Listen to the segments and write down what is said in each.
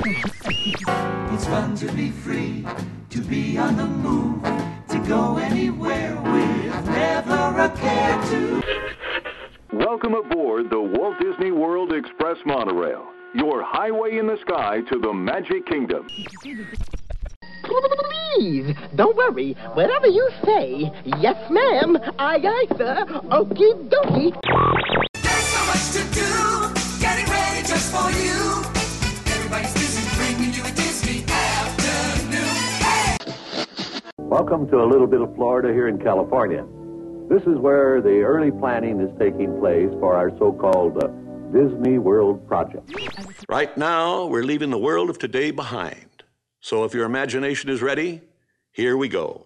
It's fun to be free, to be on the move, to go anywhere with never a care to. Welcome aboard the Walt Disney World Express monorail, your highway in the sky to the Magic Kingdom. Please, don't worry. Whatever you say, yes, ma'am, aye, aye, sir, okie dokie. There's so much to do, getting ready just for you. Everybody's busy bringing you a Disney afternoon. Hey! Welcome to a little bit of Florida here in California. This is where the early planning is taking place for our so-called Disney World project. Right now, we're leaving the world of today behind. So if your imagination is ready, here we go.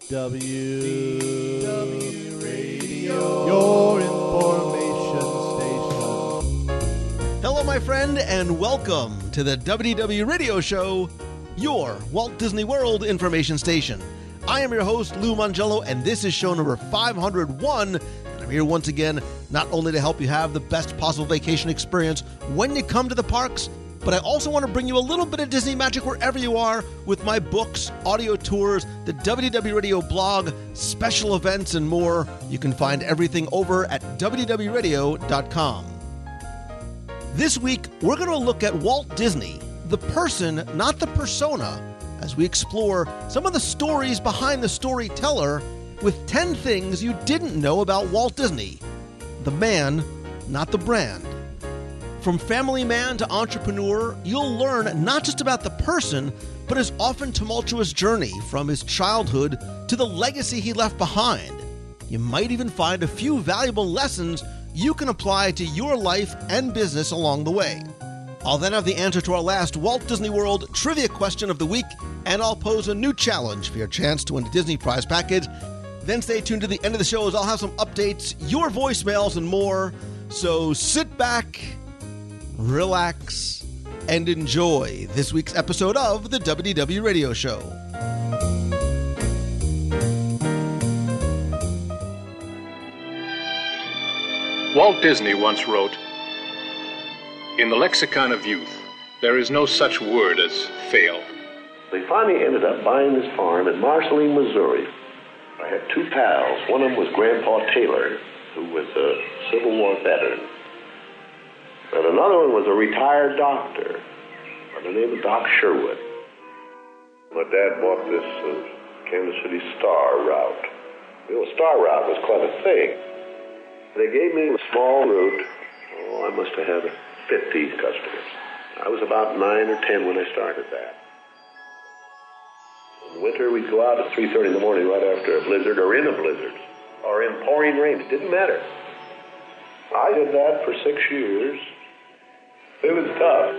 WDW Radio, your information station. Hello, my friend, and welcome to the WDW Radio Show, your Walt Disney World information station. I am your host, Lou Mangello, and this is show number 501. And I'm here once again, not only to help you have the best possible vacation experience when you come to the parks, but I also want to bring you a little bit of Disney magic wherever you are with my books, audio tours, the WDW Radio blog, special events, and more. You can find everything over at wdwradio.com. This week, we're going to look at Walt Disney, the person, not the persona, as we explore some of the stories behind the storyteller with 10 things you didn't know about Walt Disney. The man, not the brand. From family man to entrepreneur, you'll learn not just about the person, but his often tumultuous journey from his childhood to the legacy he left behind. You might even find a few valuable lessons you can apply to your life and business along the way. I'll then have the answer to our last Walt Disney World trivia question of the week, and I'll pose a new challenge for your chance to win a Disney prize package. Then stay tuned to the end of the show as I'll have some updates, your voicemails, and more. So sit back, relax, and enjoy this week's episode of the WDW Radio Show. Walt Disney once wrote, "In the lexicon of youth, there is no such word as fail." They finally ended up buying this farm in Marceline, Missouri. I had two pals. One of them was Grandpa Taylor, who was a Civil War veteran. And another one was a retired doctor by the name of Doc Sherwood. My dad bought this Kansas City Star route. The Star route was quite a thing. They gave me a small route. I must have had 50 customers. I was about 9 or 10 when I started that. In winter, we'd go out at 3:30 in the morning right after a blizzard or in a blizzard or in pouring rain. It didn't matter. I did that for 6 years. It was tough.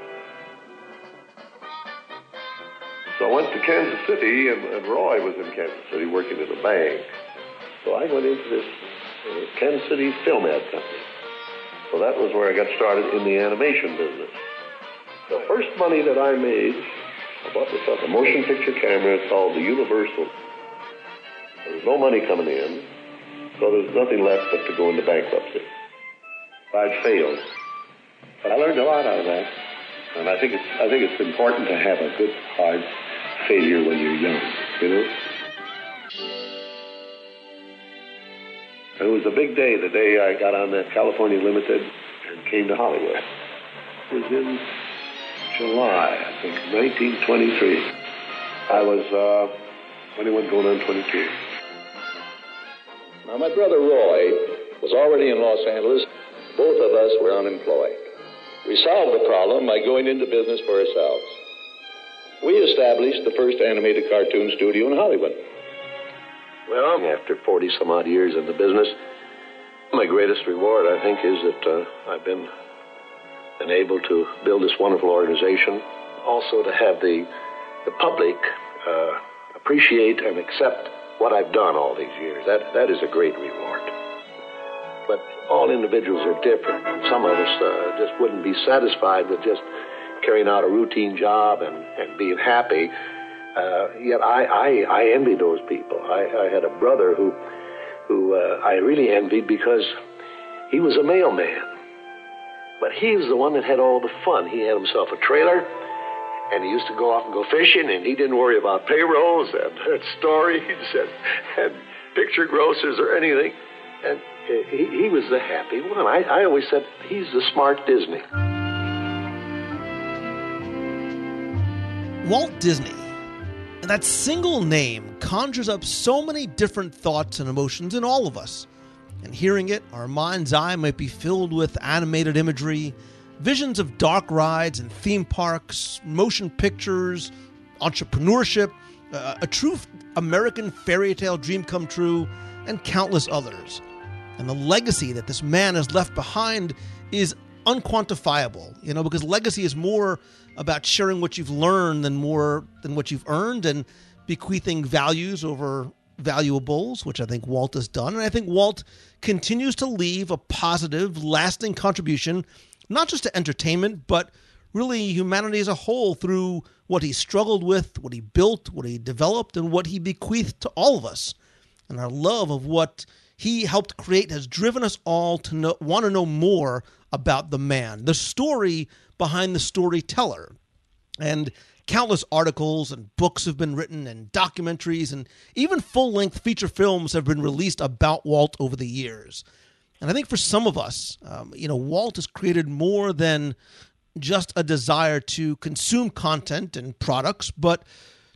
So I went to Kansas City, and Roy was in Kansas City working at a bank. So I went into this Kansas City Film Ad Company. So that was where I got started in the animation business. The first money that I made, I bought myself a motion picture camera called the Universal. There was no money coming in, so there was nothing left but to go into bankruptcy. I'd failed. But I learned a lot out of that. And I think it's important to have a good, hard failure when you're young, you know? It was a big day, the day I got on that California Limited and came to Hollywood. It was in July, I think, 1923. I was 21 going on 22. Now, my brother Roy was already in Los Angeles. Both of us were unemployed. We solved the problem by going into business for ourselves. We established the first animated cartoon studio in Hollywood. Well, after 40-some-odd years in the business, my greatest reward, I think, is that I've been able to build this wonderful organization. Also to have the public appreciate and accept what I've done all these years. That is a great reward. But all individuals are different. Some of us just wouldn't be satisfied with just carrying out a routine job and being happy. Yet I envy those people. I had a brother who I really envied because he was a mailman. But he was the one that had all the fun. He had himself a trailer, And he used to go off and go fishing, and he didn't worry about payrolls and stories and picture grosses or anything. And he was the happy one. I always said he's the smart Disney. Walt Disney. That single name conjures up so many different thoughts and emotions in all of us. And hearing it, our mind's eye might be filled with animated imagery, visions of dark rides and theme parks, motion pictures, entrepreneurship, a true American fairy tale dream come true, and countless others. And the legacy that this man has left behind is unquantifiable, because legacy is more about sharing what you've learned than what you've earned, and bequeathing values over valuables, which I think Walt has done. And I think Walt continues to leave a positive, lasting contribution, not just to entertainment, but really humanity as a whole through what he struggled with, what he built, what he developed, and what he bequeathed to all of us. And our love of what he helped create has driven us all to want to know more about the man, the story behind the storyteller. And countless articles and books have been written, and documentaries and even full-length feature films have been released about Walt over the years. And I think for some of us, Walt has created more than just a desire to consume content and products, but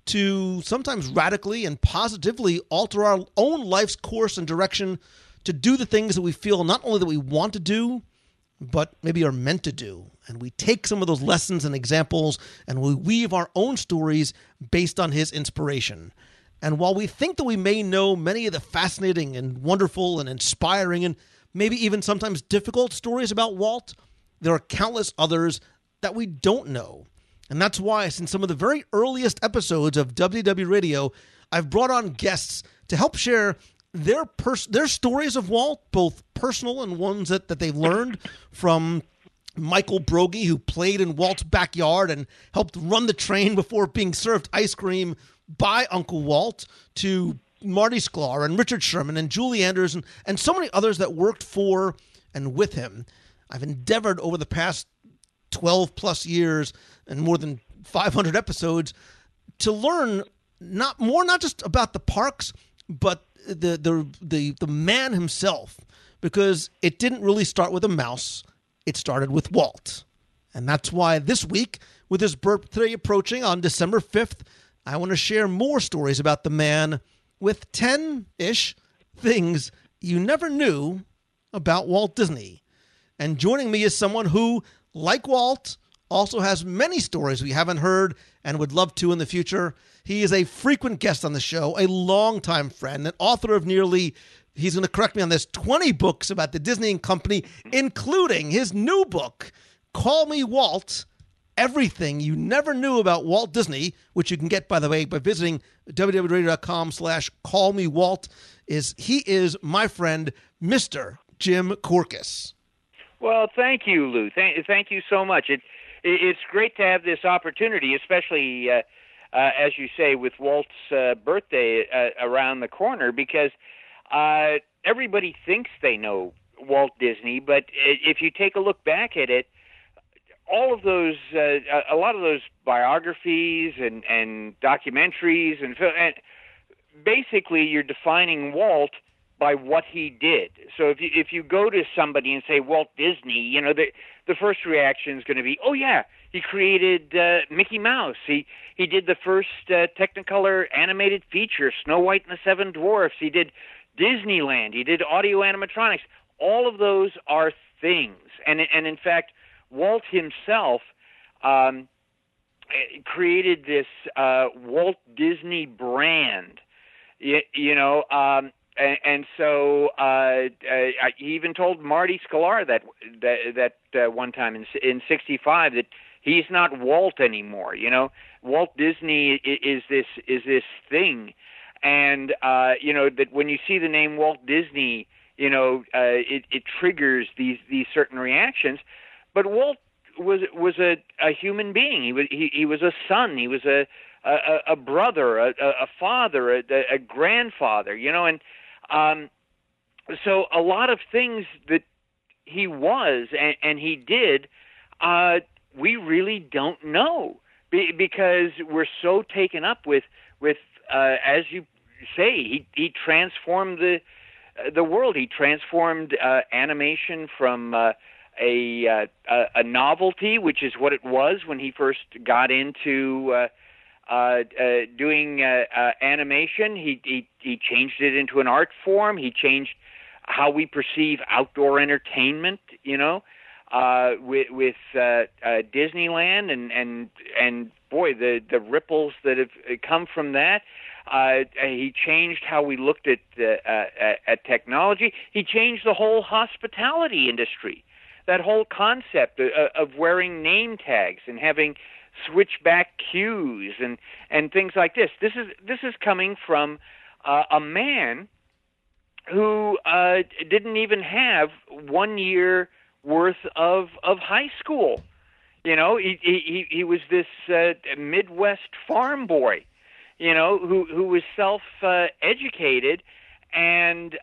to sometimes radically and positively alter our own life's course and direction to do the things that we feel not only that we want to do, but maybe are meant to do. And we take some of those lessons and examples and we weave our own stories based on his inspiration. And while we think that we may know many of the fascinating and wonderful and inspiring and maybe even sometimes difficult stories about Walt, there are countless others that we don't know. And that's why, since some of the very earliest episodes of WDW Radio, I've brought on guests to help share their stories of Walt, both personal and ones that they've learned from Michael Broggie, who played in Walt's backyard and helped run the train before being served ice cream by Uncle Walt, to Marty Sklar and Richard Sherman and Julie Anders and so many others that worked for and with him. I've endeavored over the past 12 plus years and more than 500 episodes to learn not just about the parks, but the man himself, because it didn't really start with a mouse. It started with Walt. And that's why this week, with his birthday approaching on December 5th, I want to share more stories about the man with 10-ish things you never knew about Walt Disney. And joining me is someone who, like Walt, also has many stories we haven't heard and would love to in the future. He is a frequent guest on the show, a longtime friend, an author of nearly, he's going to correct me on this, 20 books about the Disney and Company, including his new book, Call Me Walt, Everything You Never Knew About Walt Disney, which you can get, by the way, by visiting www.radio.com/callmewalt. He is my friend, Mr. Jim Korkis. Well, thank you, Lou. Thank you so much. It's great to have this opportunity, especially, as you say, with Walt's birthday around the corner, because everybody thinks they know Walt Disney, but if you take a look back at it, all of those, a lot of those biographies and documentaries, and basically you're defining Walt by what he did. So if you go to somebody and say Walt Disney, the first reaction is going to be, oh yeah, he created Mickey Mouse. He did the first Technicolor animated feature, Snow White and the Seven Dwarfs. He did Disneyland. He did audio animatronics. All of those are things, and in fact, Walt himself created this Walt Disney brand. And so he even told Marty Sklar that one time in '65 that he's not Walt anymore. Walt Disney is this thing, and that when you see the name Walt Disney, it triggers these certain reactions. But Walt was a human being. He was a son. He was a brother, a father, a grandfather. And so a lot of things that he was and he did, we really don't know. because we're so taken up with as you say, he transformed the world. He transformed animation from a novelty, which is what it was when he first got into doing animation. He changed it into an art form. He changed how we perceive outdoor entertainment, with Disneyland and boy, the ripples that have come from that. He changed how we looked at technology. He changed the whole hospitality industry. That whole concept of wearing name tags and having switchback queues and things like this. This is coming from a man who didn't even have 1 year worth of high school. He was this Midwest farm boy, who was self educated, and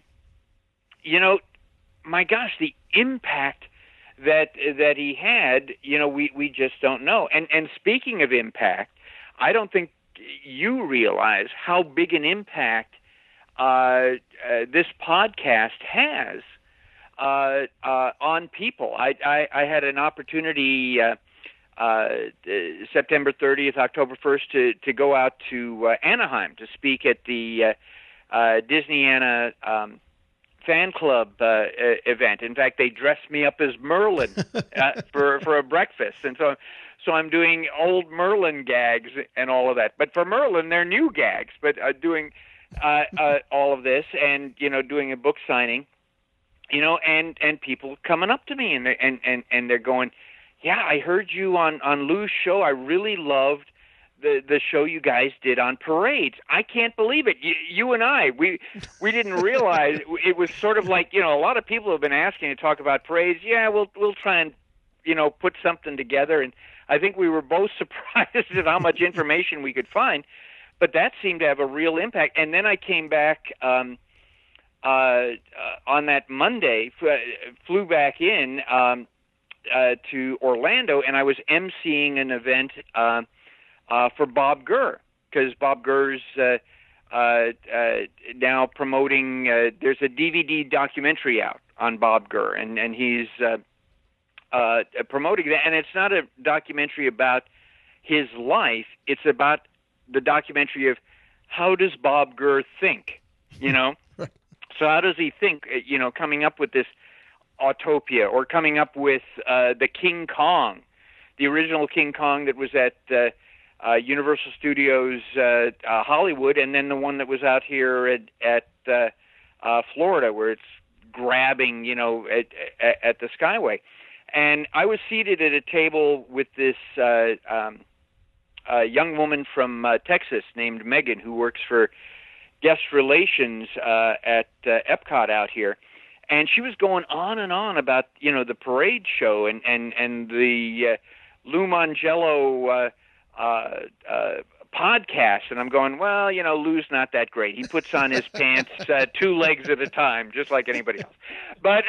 my gosh, the impact that he had, we just don't know. And speaking of impact, I don't think you realize how big an impact this podcast has on people. I had an opportunity September 30th, October 1st to go out to Anaheim to speak at the Disneyana fan club event. In fact, they dressed me up as Merlin for a breakfast, and so I'm doing old Merlin gags and all of that. But for Merlin, they're new gags. But doing all of this and doing a book signing, and people coming up to me and they're going, yeah, I heard you on Lou's show. I really loved the show you guys did on parades. I can't believe it. You and I, we didn't realize it was sort of like, a lot of people have been asking to talk about parades. Yeah, we'll try and, put something together. And I think we were both surprised at how much information we could find, but that seemed to have a real impact. And then I came back on that Monday, flew back in to Orlando, and I was emceeing an event for Bob Gurr, because Bob Gurr's now promoting, there's a DVD documentary out on Bob Gurr, and he's promoting that. And it's not a documentary about his life, it's about the documentary of how does Bob Gurr think, So how does he think, coming up with this Autopia, or coming up with the King Kong, the original King Kong that was at Universal Studios Hollywood, and then the one that was out here at Florida, where it's grabbing, at the Skyway. And I was seated at a table with this young woman from Texas named Megan, who works for guest relations at Epcot out here. And she was going on and on about, the parade show and the Lou Mongello podcast. And I'm going, well, Lou's not that great. He puts on his pants 2 legs at a time, just like anybody else. But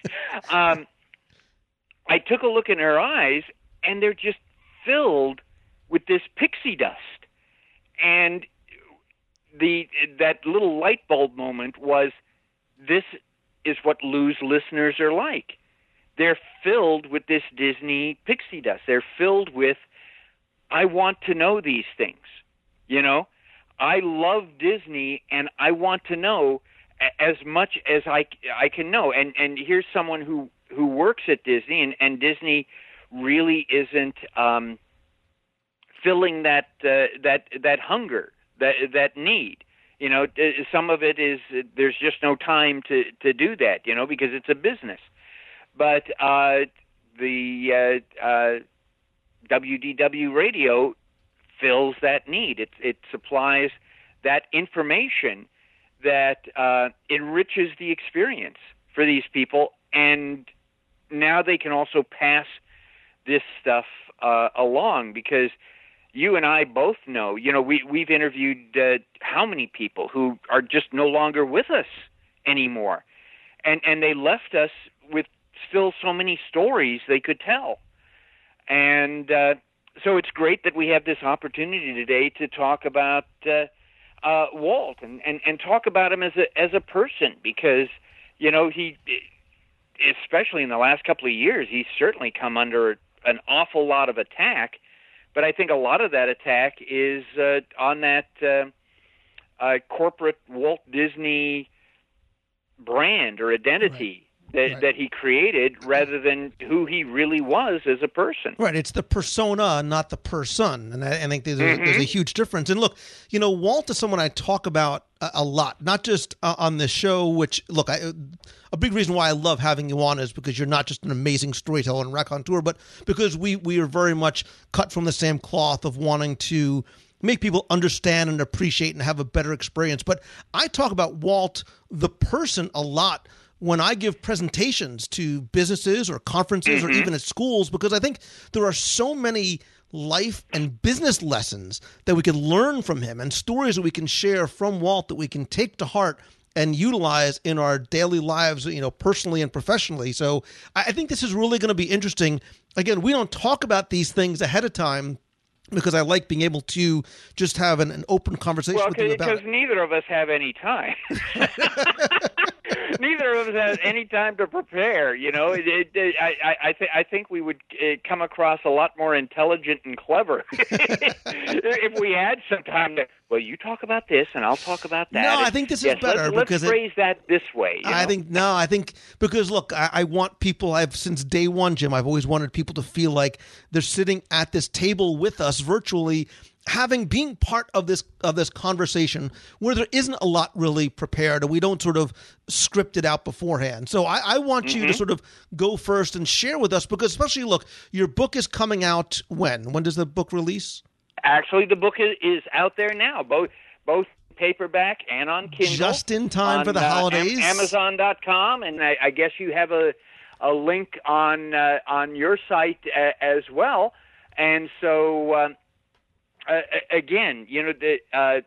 I took a look in her eyes, and they're just filled with this pixie dust. And that little light bulb moment was, this is what Lou's listeners are like. They're filled with this Disney pixie dust. They're filled with, I want to know these things. I love Disney, and I want to know as much as I can know. And here's someone who works at Disney, and Disney really isn't filling that hunger, that need. Some of it is there's just no time to do that, because it's a business. But the WDW radio fills that need. It supplies that information that enriches the experience for these people, and now they can also pass this stuff along, because you and I both know, we've interviewed how many people who are just no longer with us anymore. And they left us with still so many stories they could tell. And so it's great that we have this opportunity today to talk about Walt and talk about him as a person, because he, especially in the last couple of years, he's certainly come under an awful lot of attack. But I think a lot of that attack is on that corporate Walt Disney brand or identity that he created, rather than who he really was as a person. Right. It's the persona, not the person. And I think there's a huge difference. And look, Walt is someone I talk about a lot, not just on this show, which, look, a big reason why I love having you on is because you're not just an amazing storyteller and raconteur, but because we are very much cut from the same cloth of wanting to make people understand and appreciate and have a better experience. But I talk about Walt, the person, a lot when I give presentations to businesses or conferences or even at schools, because I think there are so many life and business lessons that we can learn from him and stories that we can share from Walt that we can take to heart and utilize in our daily lives, personally and professionally. So I think this is really going to be interesting. Again, we don't talk about these things ahead of time because I like being able to just have an open conversation with you about it. Because neither of us have any time. Neither of us has any time to prepare. I think we would come across a lot more intelligent and clever if we had some time to. Well, you talk about this, and I'll talk about that. No, I think this is better. Let's phrase that this way. I think because look, I want people. Since day one, Jim, I've always wanted people to feel like they're sitting at this table with us virtually, being part of this conversation where there isn't a lot really prepared and we don't sort of script it out beforehand. So I want you to sort of go first and share with us, because especially, look, your book is coming out when? When does the book release? Actually, the book is out there now, both paperback and on Kindle. Just in time for the holidays. Amazon.com, and I guess you have a link on your site as well. And so, again, I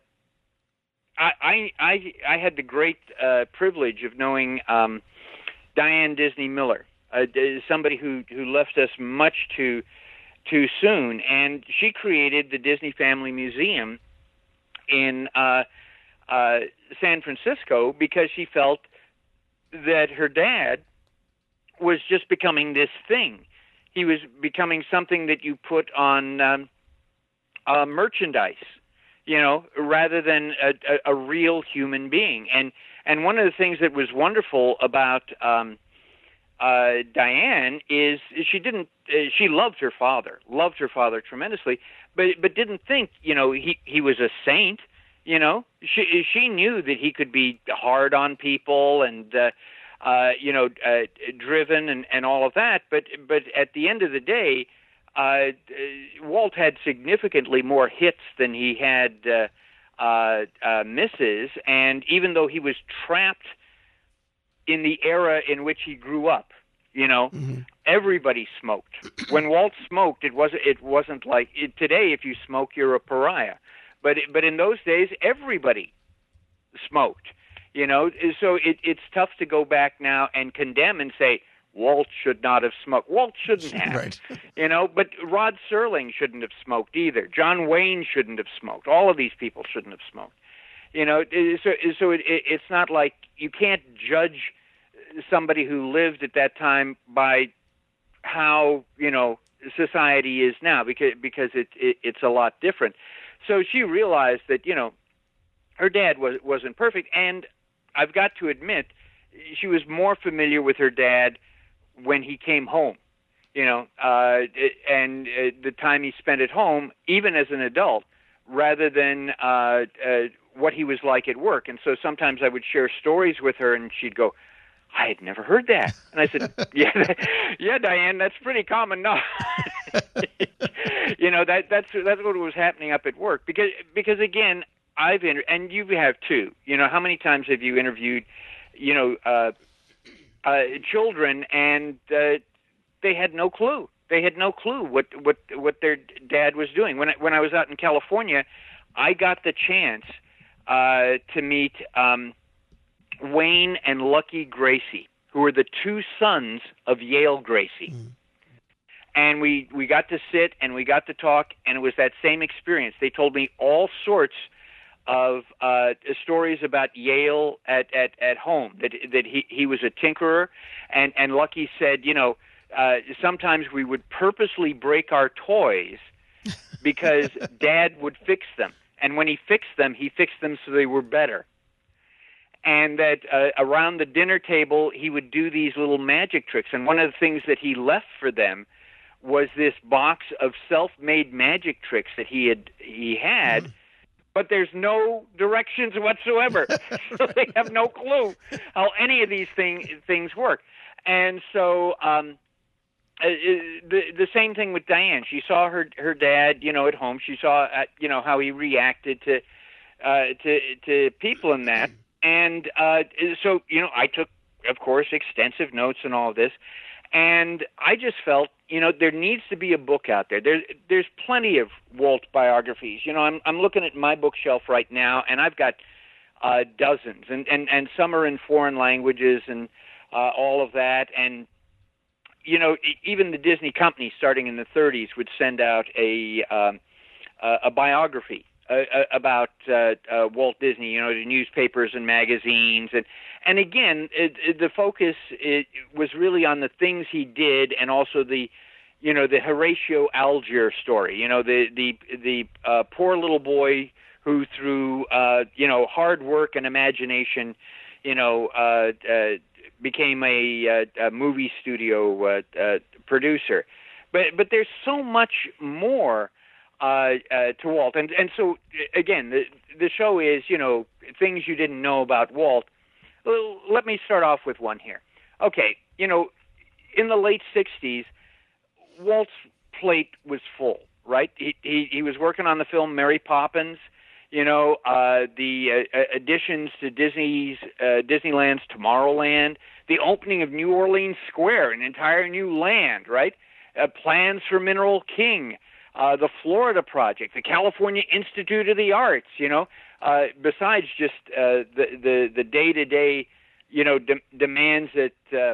had the great privilege of knowing Diane Disney Miller, somebody who left us much too soon, and she created the Disney Family Museum in San Francisco because she felt that her dad was just becoming this thing. He was becoming something that you put on merchandise, rather than a real human being. And one of the things that was wonderful about Diane is she loved her father tremendously, but didn't think he was a saint. She knew that he could be hard on people and driven and all of that, but at the end of the day, Walt had significantly more hits than he had misses, and even though he was trapped in the era in which he grew up, everybody smoked. When Walt smoked, it wasn't like today. If you smoke, you're a pariah, but in those days, everybody smoked. So it's tough to go back now and condemn and say Walt should not have smoked. Walt shouldn't have, right. But Rod Serling shouldn't have smoked either. John Wayne shouldn't have smoked. All of these people shouldn't have smoked. So it's not like you can't judge somebody who lived at that time by how society is now, because it's a lot different. So she realized that her dad wasn't perfect, and I've got to admit she was more familiar with her dad when he came home, and the time he spent at home, even as an adult, rather than what he was like at work. And so sometimes I would share stories with her, and she'd go, "I had never heard that." And I said, "Yeah, Diane, that's pretty common now." That's what was happening up at work. Because again, and you have too. How many times have you interviewed, children, and they had no clue. They had no clue what their dad was doing. When I was out in California, I got the chance to meet Wayne and Lucky Gracie, who were the two sons of Yale Gracie. And we got to sit and we got to talk, and it was that same experience. They told me all sorts of stories about Yale at home, that he was a tinkerer, and Lucky said, sometimes we would purposely break our toys because Dad would fix them. And when he fixed them so they were better. And that around the dinner table, he would do these little magic tricks. And one of the things that he left for them was this box of self-made magic tricks that he had, but there's no directions whatsoever. So they have no clue how any of these things work. And so the same thing with Diane. She saw her dad, at home. She saw, how he reacted to people in that. And so, I took, of course, extensive notes and all of this. And I just felt, there needs to be a book out there. There's plenty of Walt biographies. I'm looking at my bookshelf right now, and I've got dozens, and some are in foreign languages and all of that. And even the Disney company, starting in the 30s, would send out a biography about Walt Disney, to newspapers and magazines, and again, the focus was really on the things he did, and also the Horatio Alger story, the poor little boy who through hard work and imagination, became a movie studio producer, but there's so much more to Walt, and so again, the show is things you didn't know about Walt. Well, let me start off with one here. Okay, in the late '60s, Walt's plate was full, right? He was working on the film Mary Poppins. The additions to Disneyland's Tomorrowland, the opening of New Orleans Square, an entire new land, right? Plans for Mineral King, the Florida Project, the California Institute of the Arts, besides just the day-to-day, demands at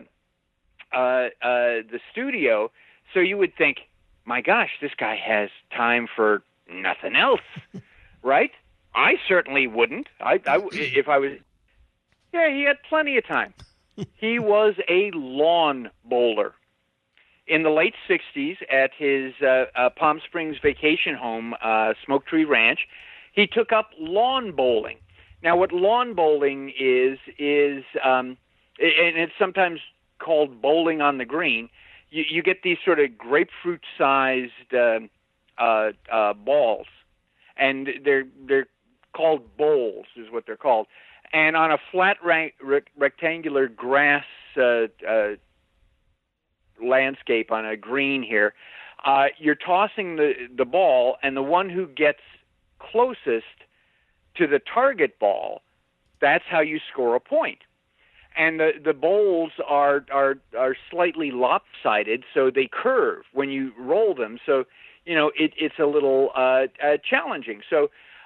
the studio. So you would think, my gosh, this guy has time for nothing else, right? I certainly wouldn't. If I was... Yeah, he had plenty of time. He was a lawn bowler. In the late 60s, at his Palm Springs vacation home, Smoke Tree Ranch, he took up lawn bowling. Now, what lawn bowling is and it's sometimes called bowling on the green, you get these sort of grapefruit-sized balls, and they're called bowls, is what they're called. And on a flat rectangular grass landscape on a green here, you're tossing the ball, and the one who gets closest to the target ball, that's how you score a point. And the bowls are slightly lopsided, so they curve when you roll them. So, it's a little challenging. So,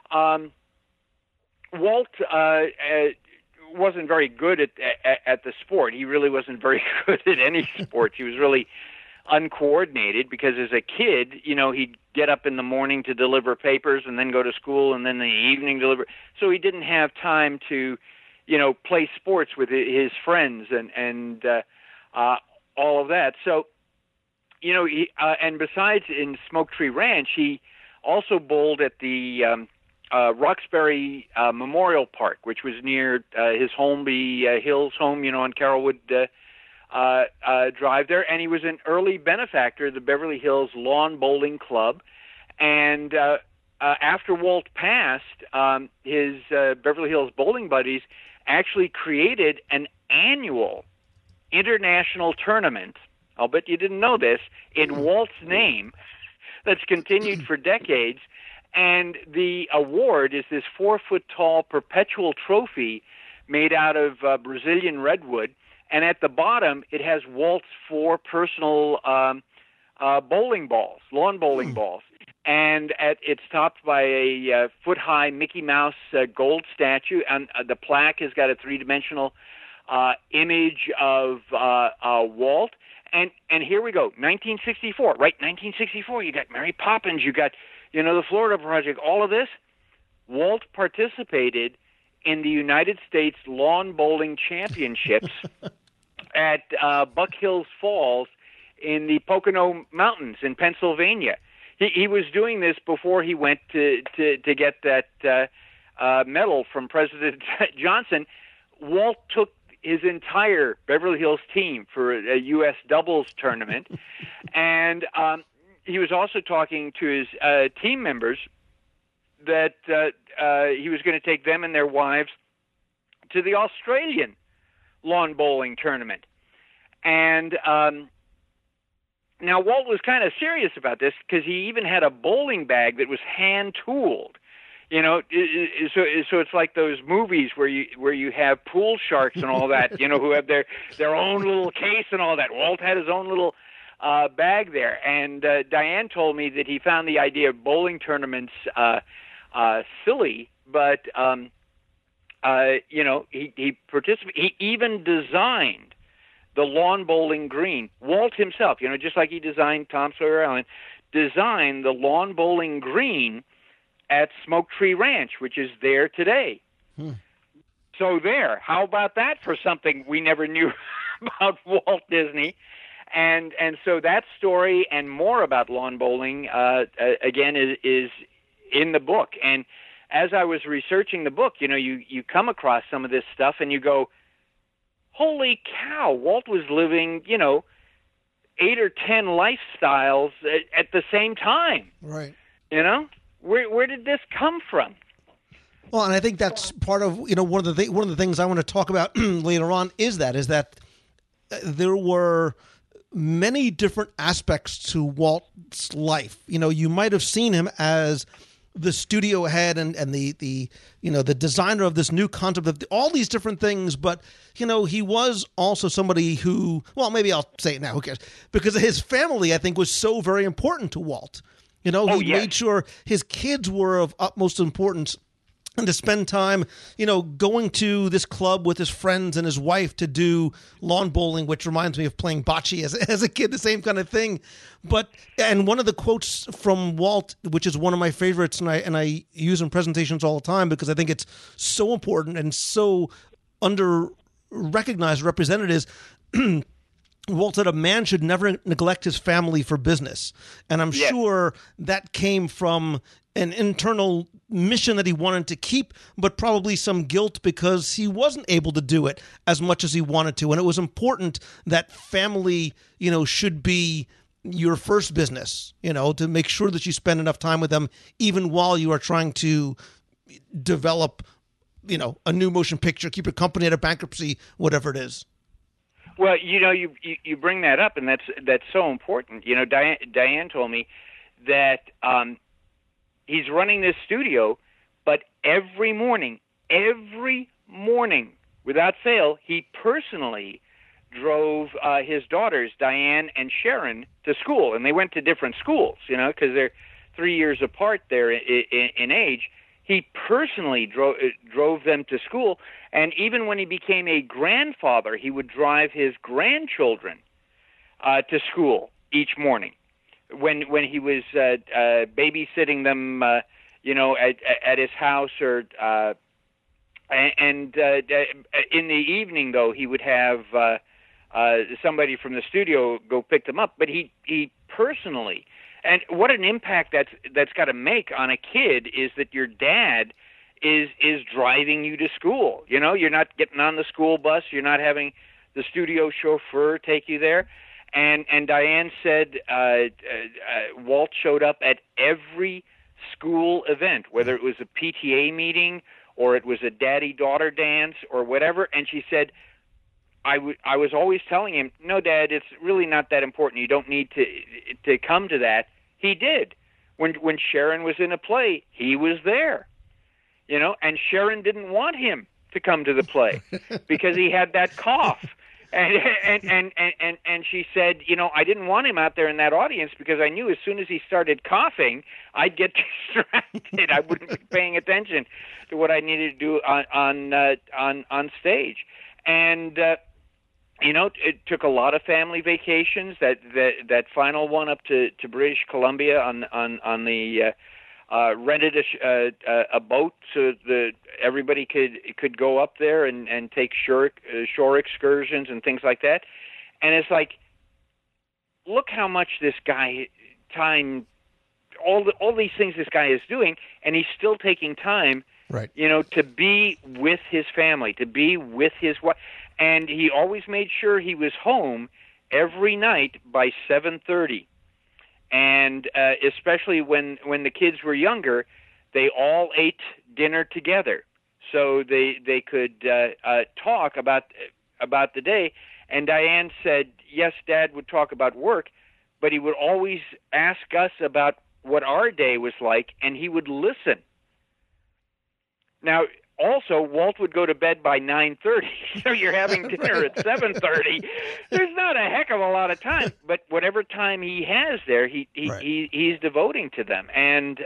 Walt wasn't very good at the sport. He really wasn't very good at any sport. He was really uncoordinated because as a kid, he'd get up in the morning to deliver papers and then go to school and then in the evening deliver. So he didn't have time to, play sports with his friends and all of that. So, he, and besides in Smoke Tree Ranch, he also bowled at the Roxbury Memorial Park, which was near his Holmby Hills home, on Carrollwood Drive there. And he was an early benefactor of the Beverly Hills Lawn Bowling Club. And after Walt passed, his Beverly Hills Bowling Buddies actually created an annual international tournament, I'll bet you didn't know this, in Walt's name that's continued for decades. And the award is this 4-foot-tall perpetual trophy made out of Brazilian redwood. And at the bottom, it has Walt's 4 personal bowling balls, lawn bowling balls. And it's topped by a foot-high Mickey Mouse gold statue. And the plaque has got a 3-dimensional image of Walt. And here we go, 1964, right? 1964. You got Mary Poppins. You got, the Florida Project. All of this. Walt participated in the United States Lawn Bowling Championships at Buck Hills Falls in the Pocono Mountains in Pennsylvania. He was doing this before he went to get that medal from President Johnson. Walt took his entire Beverly Hills team for a U.S. doubles tournament, and he was also talking to his team members that he was going to take them and their wives to the Australian lawn bowling tournament. And now Walt was kind of serious about this because he even had a bowling bag that was hand-tooled. So it's like those movies where you have pool sharks and all that, who have their own little case and all that. Walt had his own little bag there. And Diane told me that he found the idea of bowling tournaments silly, but he participated. He even designed the lawn bowling green. Walt himself, just like he designed Tom Sawyer Island, designed the lawn bowling green at Smoke Tree Ranch, which is there today. So there, how about that for something we never knew about Walt Disney? And so that story and more about lawn bowling, again, is in the book. And as I was researching the book, you come across some of this stuff and you go, holy cow, Walt was living, 8 or 10 lifestyles at the same time. Right. Where did this come from? Well, and I think that's part of one of the things I want to talk about later on is that there were many different aspects to Walt's life. You might have seen him as the studio head and the designer of this new concept of all these different things, but he was also somebody who, well, maybe I'll say it now, who cares? Because his family, I think, was so very important to Walt. He made sure his kids were of utmost importance, and to spend time, going to this club with his friends and his wife to do lawn bowling, which reminds me of playing bocce as a kid, the same kind of thing. And one of the quotes from Walt, which is one of my favorites, and I use in presentations all the time because I think it's so important and so under-recognized, represented, is Walt said a man should never neglect his family for business. And I'm sure that came from an internal mission that he wanted to keep, but probably some guilt because he wasn't able to do it as much as he wanted to. And it was important that family, should be your first business, to make sure that you spend enough time with them, even while you are trying to develop, a new motion picture, keep your company out of bankruptcy, whatever it is. Well, you bring that up, and that's so important. Diane told me that he's running this studio, but every morning, without fail, he personally drove his daughters, Diane and Sharon, to school, and they went to different schools, because they're 3 years apart there in age. He personally drove them to school, and even when he became a grandfather, he would drive his grandchildren to school each morning. When he was babysitting them, at his house, or in the evening, though, he would have somebody from the studio go pick them up. But he personally. And what an impact that's got to make on a kid is that your dad is driving you to school. You're not getting on the school bus. You're not having the studio chauffeur take you there. And Diane said Walt showed up at every school event, whether it was a PTA meeting or it was a daddy-daughter dance or whatever. And she said, I was always telling him, no, Dad, it's really not that important. You don't need to come to that. He did. When Sharon was in a play, he was there. And Sharon didn't want him to come to the play because he had that cough. And she said, I didn't want him out there in that audience because I knew as soon as he started coughing, I'd get distracted. I wouldn't be paying attention to what I needed to do on stage. And it took a lot of family vacations. That final one up to British Columbia on the rented a boat so that everybody could go up there and take shore excursions and things like that. And it's like, look how much this guy all these things this guy is doing, and he's still taking time, right? To be with his family, to be with his wife, and he always made sure he was home every night by 7:30. And especially when the kids were younger, they all ate dinner together, so they could talk about the day. And Diane said, yes, Dad would talk about work, but he would always ask us about what our day was like, and he would listen. Now, also, Walt would go to bed by 9:30, so you're having dinner at 7:30. There's not a heck of a lot of time, but whatever time he has there, he's devoting to them. And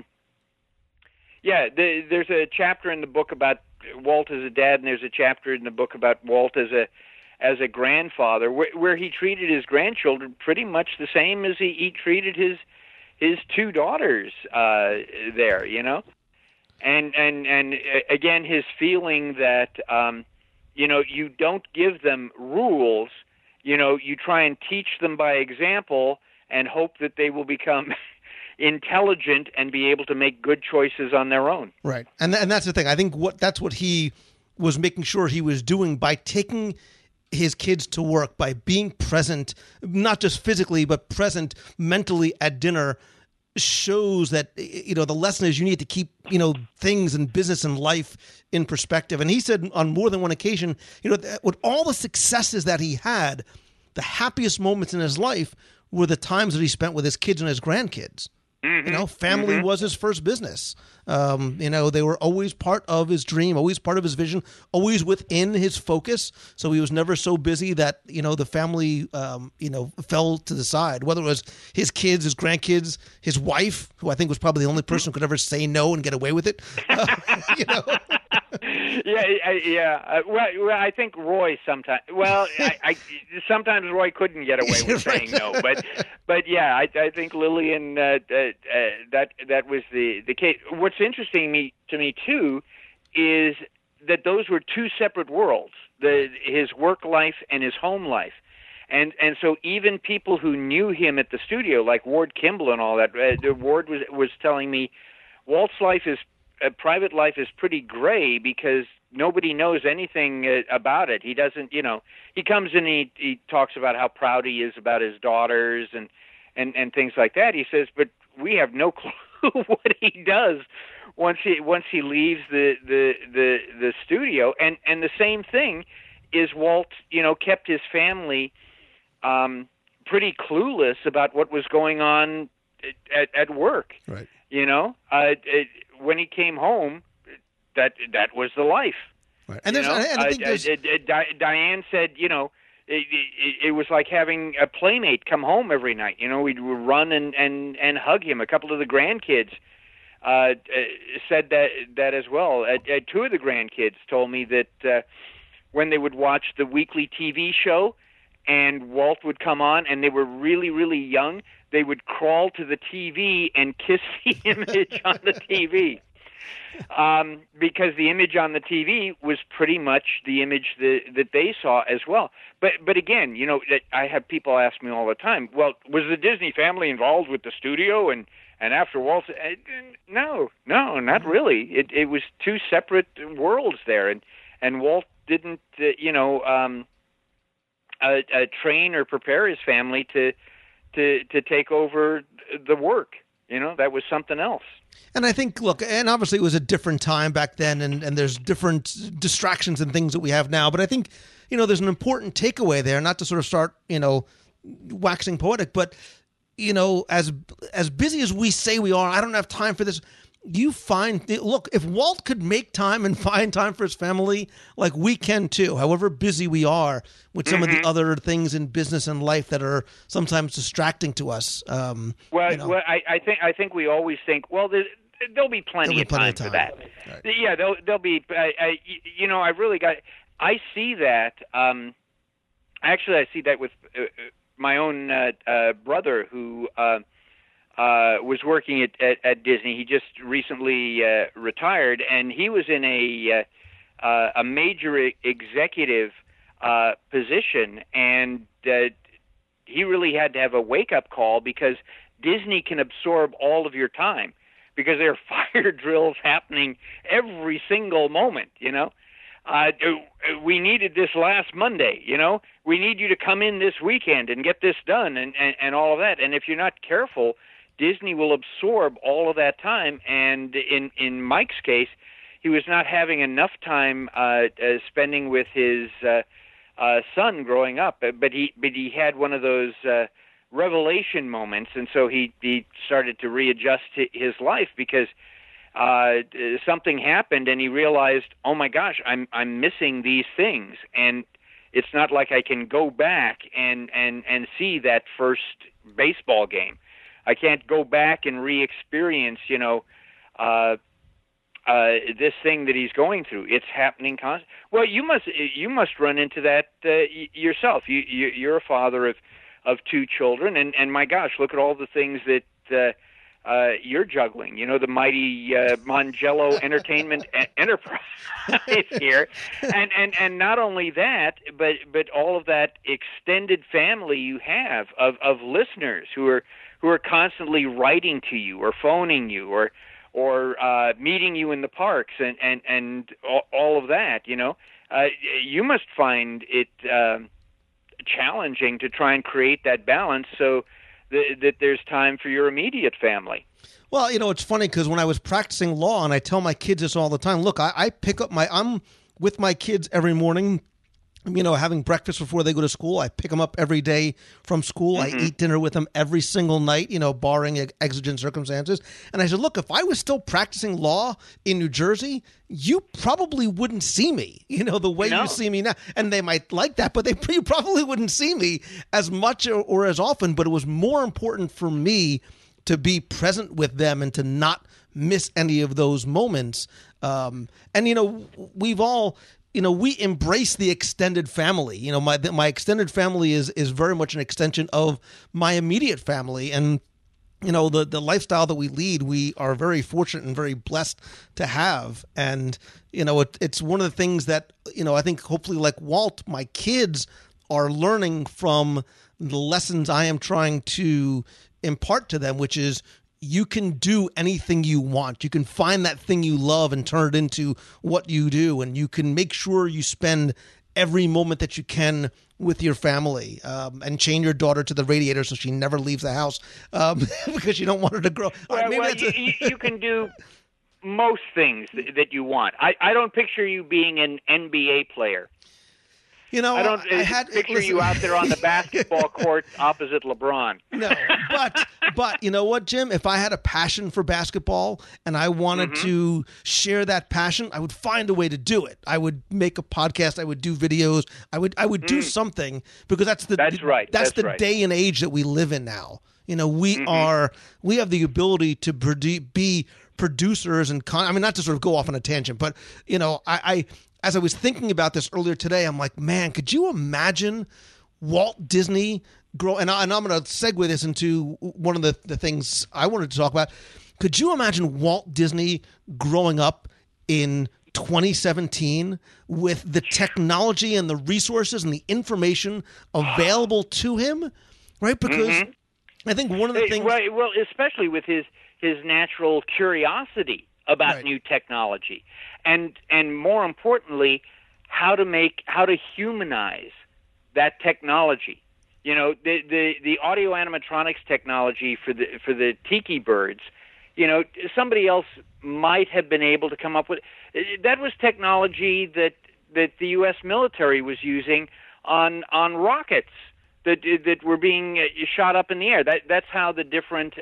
there's a chapter in the book about Walt as a dad, and there's a chapter in the book about Walt as a grandfather, where he treated his grandchildren pretty much the same as he treated his two daughters there, And again, his feeling that, you don't give them rules, you try and teach them by example and hope that they will become intelligent and be able to make good choices on their own. Right. And that's the thing. I think that's what he was making sure he was doing by taking his kids to work, by being present, not just physically, but present mentally at dinner, shows that, the lesson is you need to keep, things in business and life in perspective. And he said on more than one occasion, with all the successes that he had, the happiest moments in his life were the times that he spent with his kids and his grandkids. Mm-hmm. Family was his first business. They were always part of his dream, always part of his vision, always within his focus. So he was never so busy that, the family, fell to the side, whether it was his kids, his grandkids, his wife, who I think was probably the only person who could ever say no and get away with it. Well, I think Roy sometimes. Well, I sometimes Roy couldn't get away with saying no, but yeah, I think Lillian that was the case. What's interesting to me too is that those were two separate worlds: his work life and his home life. And so even people who knew him at the studio, like Ward Kimball and all that, Ward was telling me, Walt's private life is pretty gray because nobody knows anything about it. He doesn't, he comes in and he talks about how proud he is about his daughters and things like that. He says, but we have no clue what he does once he leaves the studio. And the same thing is Walt, kept his family pretty clueless about what was going on at work. Right. When he came home, that was the life. Right. And I think Diane said, it was like having a playmate come home every night. We'd run and hug him. A couple of the grandkids said that as well. Two of the grandkids told me that when they would watch the weekly TV show and Walt would come on and they were really, really young, they would crawl to the TV and kiss the image on the TV. Because the image on the TV was pretty much the image that they saw as well. But again, I have people ask me all the time, well, was the Disney family involved with the studio and after Walt? No, not really. It was two separate worlds there, and Walt didn't, train or prepare his family to take over the work. That was something else. And I think, look, and obviously it was a different time back then, and there's different distractions and things that we have now. But I think, there's an important takeaway there, not to sort of start, waxing poetic, but, as busy as we say we are, I don't have time for this. Look, if Walt could make time and find time for his family, like we can too, however busy we are with some of the other things in business and life that are sometimes distracting to us. I think we always think, well, there'll be plenty of time for that. Right. Yeah, there'll be. I really got. I see that Actually, I see that with my own brother who was working at Disney. He just recently retired, and he was in a major executive position, and he really had to have a wake-up call because Disney can absorb all of your time because there are fire drills happening every single moment, we needed this last Monday, we need you to come in this weekend and get this done and all of that. And if you're not careful, Disney will absorb all of that time. And in Mike's case, he was not having enough time spending with his son growing up, but he had one of those revelation moments, and so he started to readjust his life because something happened, and he realized, oh my gosh, I'm missing these things, and it's not like I can go back and see that first baseball game. I can't go back and re-experience, this thing that he's going through. It's happening constantly. Well, you must run into that yourself. You're a father of two children, and my gosh, look at all the things that you're juggling. The mighty Mongello Entertainment Enterprise here, and not only that, but all of that extended family you have of listeners who are constantly writing to you or phoning you or meeting you in the parks and all of that. You must find it challenging to try and create that balance so that there's time for your immediate family. Well, it's funny because when I was practicing law, and I tell my kids this all the time, look, I pick up I'm with my kids every morning, having breakfast before they go to school. I pick them up every day from school. Mm-hmm. I eat dinner with them every single night, barring exigent circumstances. And I said, look, if I was still practicing law in New Jersey, you probably wouldn't see me, the way you see me now. And they might like that, but you probably wouldn't see me as much or as often. But it was more important for me to be present with them and to not miss any of those moments. We've all... we embrace the extended family. My extended family is very much an extension of my immediate family. And, the lifestyle that we lead, we are very fortunate and very blessed to have. And, it's one of the things that, I think hopefully like Walt, my kids are learning from the lessons I am trying to impart to them, which is you can do anything you want. You can find that thing you love and turn it into what you do. And you can make sure you spend every moment that you can with your family, and chain your daughter to the radiator so she never leaves the house because you don't want her to grow. You can do most things that you want. I don't picture you being an NBA player. I don't picture you out there on the basketball court opposite LeBron. No, but you know what, Jim? If I had a passion for basketball and I wanted to share that passion, I would find a way to do it. I would make a podcast. I would do videos. I would do something because that's the day and age that we live in now. We have the ability to be producers and not to sort of go off on a tangent, but as I was thinking about this earlier today, I'm like, man, could you imagine Walt Disney grow? And I'm going to segue this into one of the things I wanted to talk about. Could you imagine Walt Disney growing up in 2017 with the technology and the resources and the information available to him? Right? Because I think one of the things... Well, especially with his natural curiosity about new technology. And more importantly, how to humanize that technology. The audio animatronics technology for the Tiki Birds, somebody else might have been able to come up with. That was technology that the U.S. military was using on rockets that were being shot up in the air. That's how the different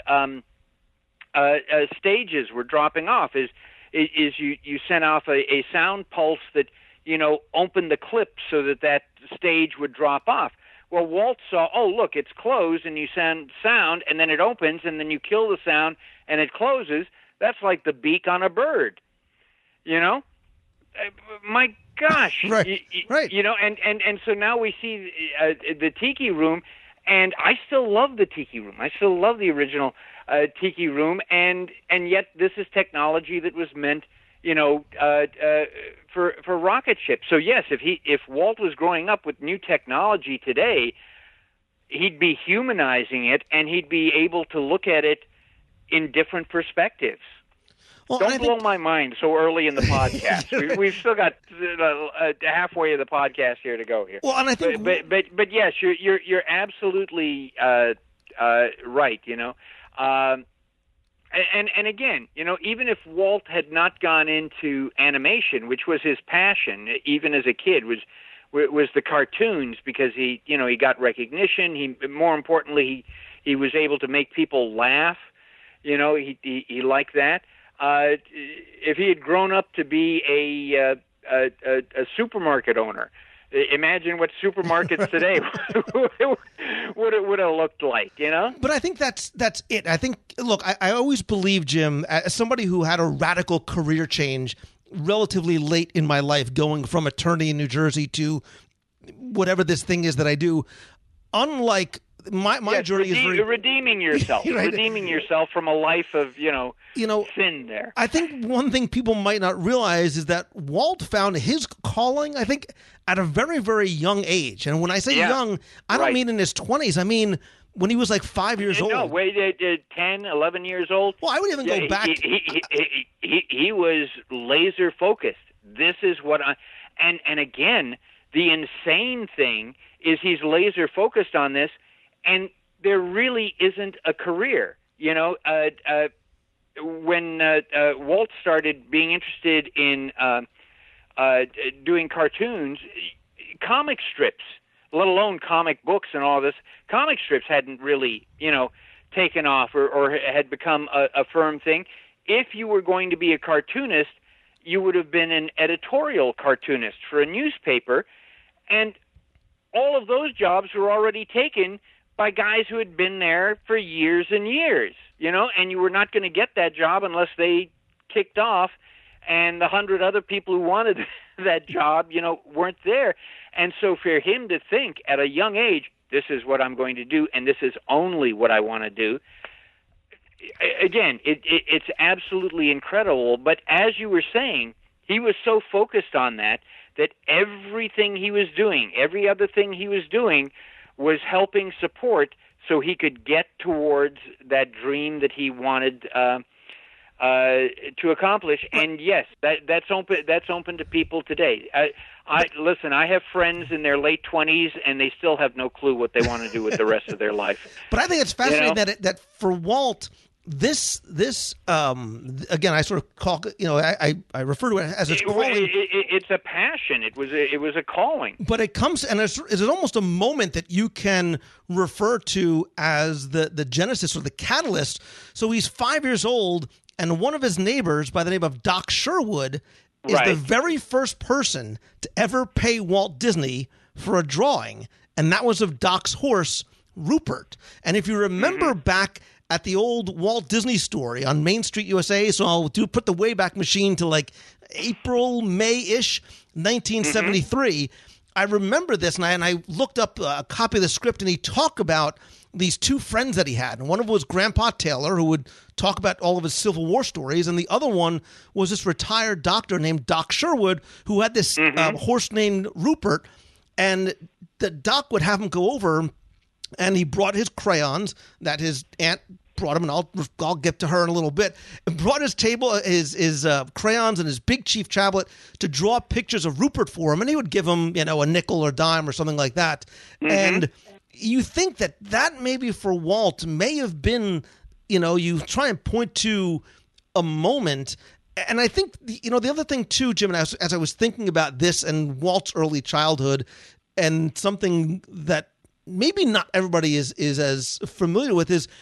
stages were dropping off. Is you sent off a sound pulse that opened the clip so that stage would drop off. Well, Walt saw, oh look, it's closed, and you send sound, and then it opens, and then you kill the sound, and it closes. That's like the beak on a bird. My gosh, right. You know, and so now we see the Tiki Room, and I still love the Tiki Room. I still love the original Tiki Room, and yet this is technology that was meant, you know, for rocket ships. So yes, if Walt was growing up with new technology today, he'd be humanizing it, and he'd be able to look at it in different perspectives. Well, Don't blow my mind so early in the podcast. We've still got halfway of the podcast here to go here. Well, and I think, but yes, you're absolutely right. You know, and again, you know, even if Walt had not gone into animation, which was his passion, even as a kid, was the cartoons, because he got recognition. More importantly, he was able to make people laugh. You know, he liked that. If he had grown up to be a supermarket owner, imagine what supermarkets today would have looked like, you know? But I think that's it. I think, look, I always believe, Jim, as somebody who had a radical career change relatively late in my life, going from attorney in New Jersey to whatever this thing is that I do, unlike my journey is very redeeming yourself, right. Redeeming yourself from a life of sin. There, I think one thing people might not realize is that Walt found his calling, I think, at a very, very young age. And when I say young, I don't mean in his 20s. I mean when he was like 5 years old. No, wait, 10, 11 years old. Well, I would even go back. He was laser focused. This is what and again, the insane thing is he's laser focused on this. And there really isn't a career. You know, when Walt started being interested in doing cartoons, comic strips, let alone comic books and all this, comic strips hadn't really, taken off or had become a firm thing. If you were going to be a cartoonist, you would have been an editorial cartoonist for a newspaper, and all of those jobs were already taken by guys who had been there for years and years, and you were not going to get that job unless they kicked off, and the 100 other people who wanted that job, weren't there. And so for him to think at a young age, this is what I'm going to do, and this is only what I want to do, again, it's absolutely incredible. But as you were saying, he was so focused on that everything he was doing, every other thing he was doing, was helping support so he could get towards that dream that he wanted to accomplish. And yes, that's open to people today. Listen, I have friends in their late 20s, and they still have no clue what they want to do with the rest of their life. But I think it's fascinating that for Walt, this again, I sort of call, I refer to it as his calling. It's a passion. It was a calling. But it comes, and it's almost a moment that you can refer to as the genesis or the catalyst. So he's 5 years old, and one of his neighbors by the name of Doc Sherwood is the very first person to ever pay Walt Disney for a drawing, and that was of Doc's horse, Rupert. And if you remember back at the old Walt Disney Story on Main Street, USA, so I'll put the Wayback Machine to like April, May-ish, 1973. I remember this, and I looked up a copy of the script, and he talked about these two friends that he had. And one of them was Grandpa Taylor, who would talk about all of his Civil War stories, and the other one was this retired doctor named Doc Sherwood, who had this horse named Rupert, and the doc would have him go over, and he brought his crayons that his aunt brought him, and I'll get to her in a little bit, and brought his his crayons and his big Chief tablet to draw pictures of Rupert for him, and he would give him, a nickel or dime or something like that. And you think that maybe for Walt may have been, you try and point to a moment. And I think, the other thing too, Jim, and as I was thinking about this and Walt's early childhood, and something that maybe not everybody is as familiar with is,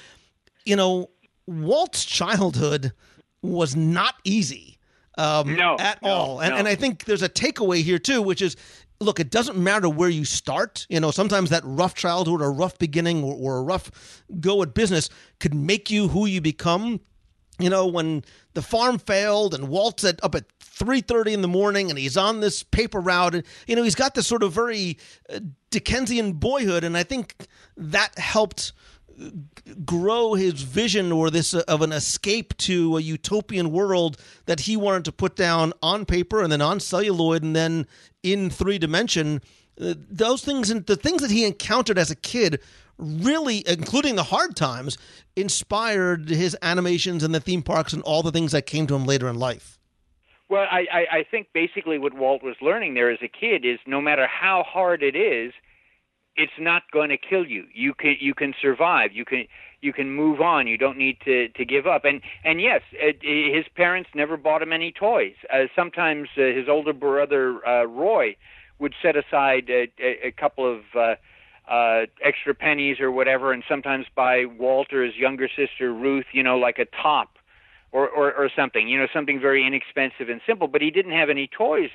Walt's childhood was not easy at all. And I think there's a takeaway here too, which is, look, it doesn't matter where you start. Sometimes that rough childhood or rough beginning or a rough go at business could make you who you become. When the farm failed and Walt said up at 3:30 in the morning, and he's on this paper route. And, he's got this sort of very Dickensian boyhood, and I think that helped grow his vision or this of an escape to a utopian world that he wanted to put down on paper and then on celluloid and then in 3D. Those things and the things that he encountered as a kid really, including the hard times, inspired his animations and the theme parks and all the things that came to him later in life. Well, I think basically what Walt was learning there as a kid is no matter how hard it is, it's not going to kill you. You can survive. You can move on. You don't need to give up. And yes, his parents never bought him any toys. Sometimes his older brother Roy would set aside a couple of extra pennies or whatever, and sometimes buy Walt or his younger sister Ruth, like a top or something, something very inexpensive and simple. But he didn't have any toys.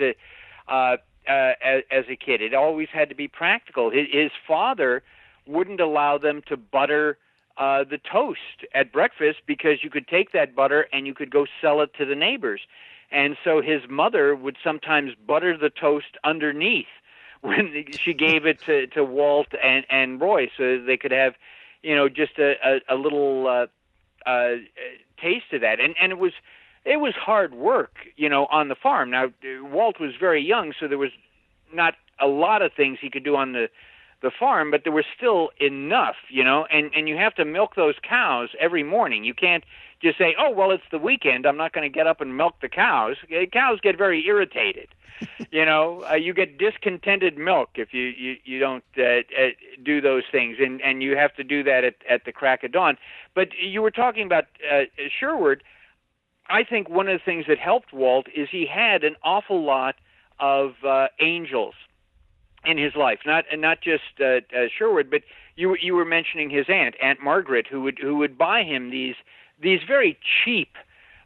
As a kid, it always had to be practical. His father wouldn't allow them to butter the toast at breakfast because you could take that butter and you could go sell it to the neighbors. And so his mother would sometimes butter the toast underneath when she gave it to Walt and Roy so they could have, just a little taste of that. And it was hard work, on the farm. Now, Walt was very young, so there was not a lot of things he could do on the farm, but there was still enough, and you have to milk those cows every morning. You can't just say, oh, well, it's the weekend, I'm not going to get up and milk the cows. Cows get very irritated. You get discontented milk if you don't do those things, and you have to do that at the crack of dawn. But you were talking about Sherwood. I think one of the things that helped Walt is he had an awful lot of angels in his life. Not just Sherwood, but you were mentioning his Aunt Margaret, who would buy him these very cheap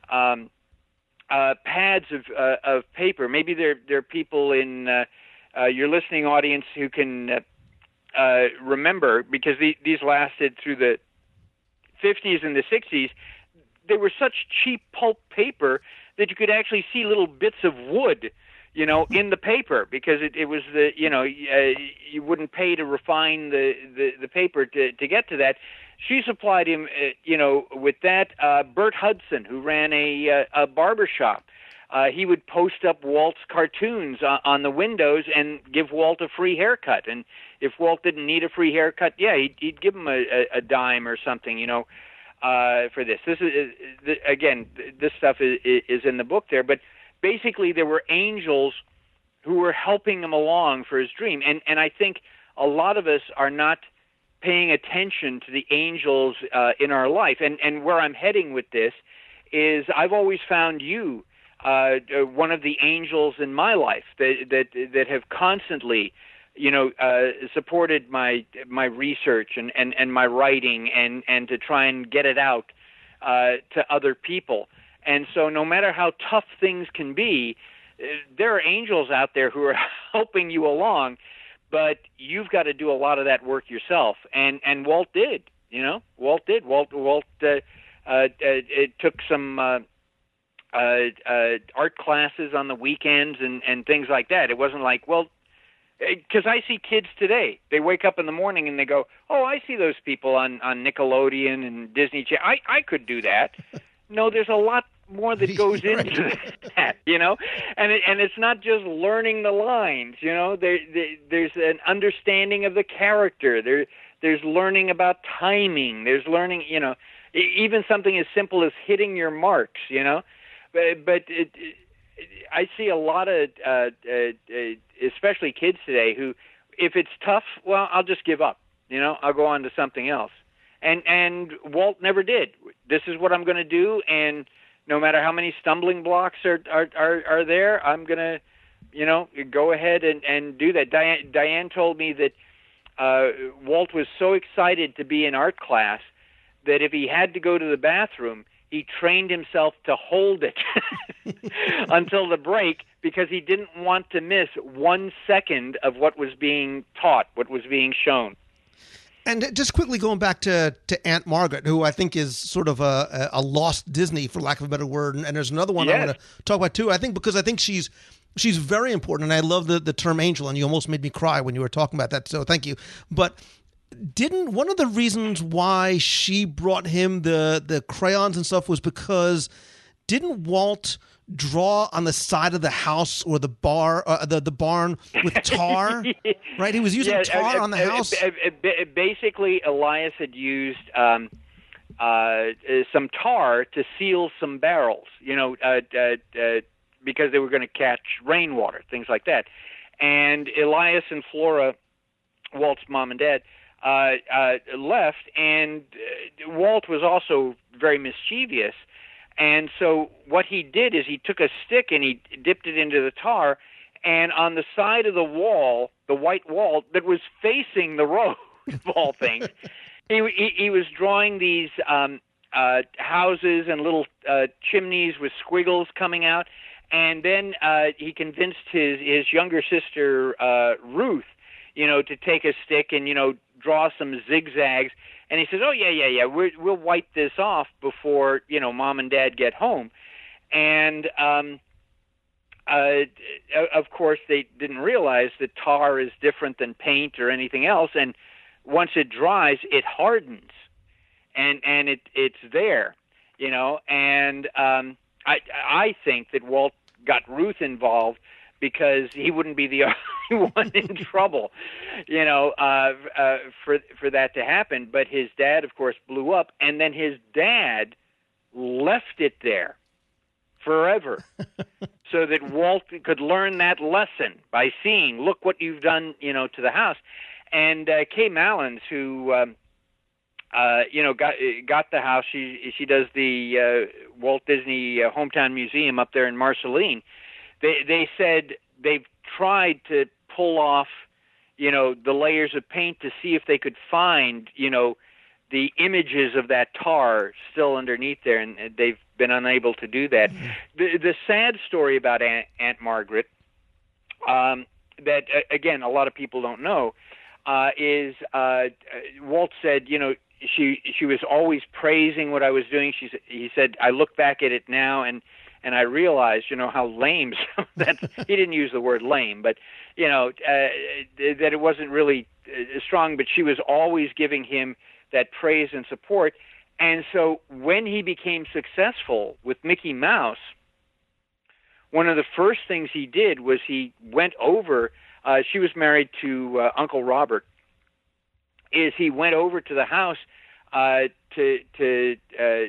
pads of paper. Maybe there are people in your listening audience who can remember, because these lasted through the 50s and the 60s. They were such cheap pulp paper that you could actually see little bits of wood, in the paper, because it was you wouldn't pay to refine the paper to get to that. She supplied him, with that. Bert Hudson, who ran a barber shop, he would post up Walt's cartoons on the windows and give Walt a free haircut. And if Walt didn't need a free haircut, he'd give him a dime or something, for this. This is again, this stuff is in the book there, but basically there were angels who were helping him along for his dream, and I think a lot of us are not paying attention to the angels in our life. And where I'm heading with this is I've always found you one of the angels in my life that have constantly supported my research and my writing and to try and get it out to other people. And so no matter how tough things can be, there are angels out there who are helping you along, but you've got to do a lot of that work yourself. And Walt did, Walt did. Walt it took some art classes on the weekends and things like that. It wasn't like, because I see kids today, they wake up in the morning and they go, oh, I see those people on Nickelodeon and Disney Channel. I could do that. No, there's a lot more that goes into that, and it's not just learning the lines, there's an understanding of the character. There's learning about timing. There's learning, even something as simple as hitting your marks, but I see a lot of, especially kids today, who, if it's tough, well, I'll just give up. I'll go on to something else. And Walt never did. This is what I'm going to do, and no matter how many stumbling blocks are there, I'm going to, go ahead and do that. Diane told me that Walt was so excited to be in art class that if he had to go to the bathroom, he trained himself to hold it until the break, because he didn't want to miss 1 second of what was being taught, what was being shown. And just quickly going back to Aunt Margaret, who I think is sort of a lost Disney, for lack of a better word. And there's another one I want to talk about too. I think she's very important, and I love the term angel, and you almost made me cry when you were talking about that, so thank you. But didn't one of the reasons why she brought him the crayons and stuff was because didn't Walt draw on the side of the house or the barn with tar? Right, he was using tar on the house. Basically, Elias had used some tar to seal some barrels. Because they were going to catch rainwater, things like that. And Elias and Flora, Walt's mom and dad, left, and Walt was also very mischievous. And so what he did is he took a stick and he dipped it into the tar, and on the side of the wall, the white wall that was facing the road, of all things, he was drawing these houses and little chimneys with squiggles coming out. And then he convinced his younger sister, Ruth, to take a stick and, draw some zigzags. And he says, oh, yeah, we'll wipe this off before, Mom and Dad get home. And, of course, they didn't realize that tar is different than paint or anything else. And once it dries, it hardens. And it's there, And I think that Walt got Ruth involved because he wouldn't be the only one in trouble, for that to happen. But his dad, of course, blew up, and then his dad left it there forever so that Walt could learn that lesson by seeing, look what you've done, to the house. And Kay Mallins, who got the house. She does the Walt Disney Hometown Museum up there in Marceline. They said they've tried to pull off, the layers of paint to see if they could find, the images of that tar still underneath there, and they've been unable to do that. The sad story about Aunt Margaret, that again a lot of people don't know, is Walt said, she was always praising what I was doing. He said, I look back at it now and I realized, how lame that he didn't use the word lame, but that it wasn't really strong, but she was always giving him that praise and support. And so when he became successful with Mickey Mouse, one of the first things he did was he went over, she was married to Uncle Robert, is he went over to the house to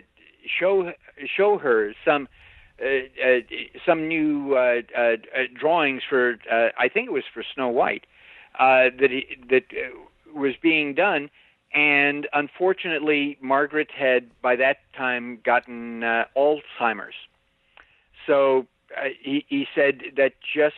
show her some new drawings for I think it was for Snow White that was being done, and unfortunately Margaret had by that time gotten Alzheimer's. So he said that just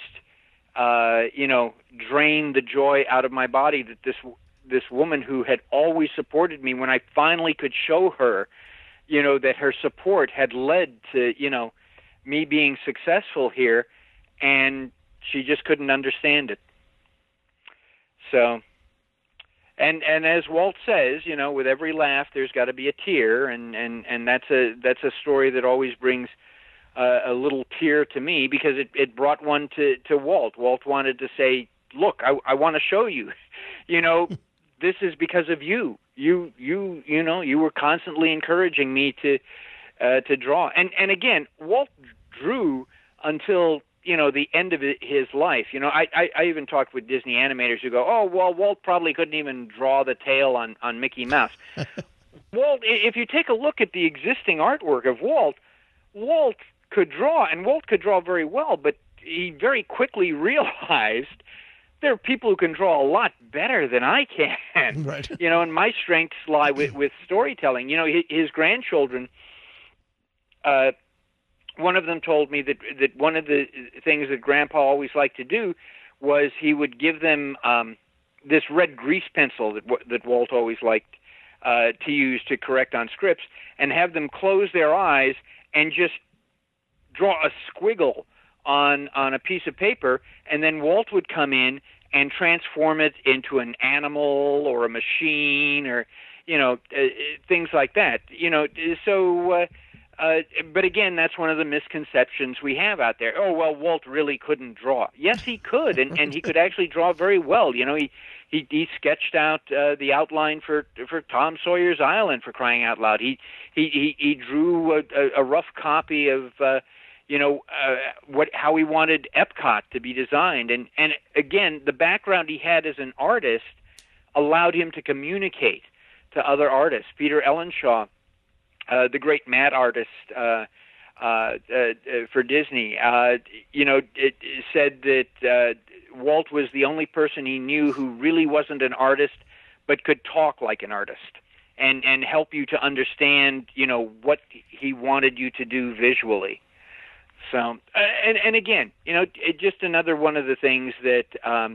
drained the joy out of my body that this woman who had always supported me, when I finally could show her, that her support had led to, me being successful here, and she just couldn't understand it. So, and as Walt says, with every laugh, there's got to be a tear, and that's a story that always brings a little tear to me, because it brought one to Walt. Walt wanted to say, look, I want to show you, this is because of you. You were constantly encouraging me to draw. And again, Walt drew until, the end of his life. I even talked with Disney animators who go, oh, well, Walt probably couldn't even draw the tail on Mickey Mouse. Walt, if you take a look at the existing artwork of Walt could draw, and Walt could draw very well, but he very quickly realized there are people who can draw a lot better than I can. Right. And my strengths lie with storytelling. His grandchildren, one of them told me that one of the things that Grandpa always liked to do was he would give them this red grease pencil that Walt always liked to use to correct on scripts, and have them close their eyes and just draw a squiggle on a piece of paper, and then Walt would come in and transform it into an animal or a machine or, things like that. But again, that's one of the misconceptions we have out there. Oh, well, Walt really couldn't draw. Yes, he could, and he could actually draw very well. He sketched out the outline for Tom Sawyer's Island, for crying out loud. He drew a rough copy of how he wanted Epcot to be designed, and again, the background he had as an artist allowed him to communicate to other artists. Peter Ellenshaw, the great matte artist for Disney, it said that Walt was the only person he knew who really wasn't an artist but could talk like an artist and help you to understand, what he wanted you to do visually. So, and again, just another one of the things that,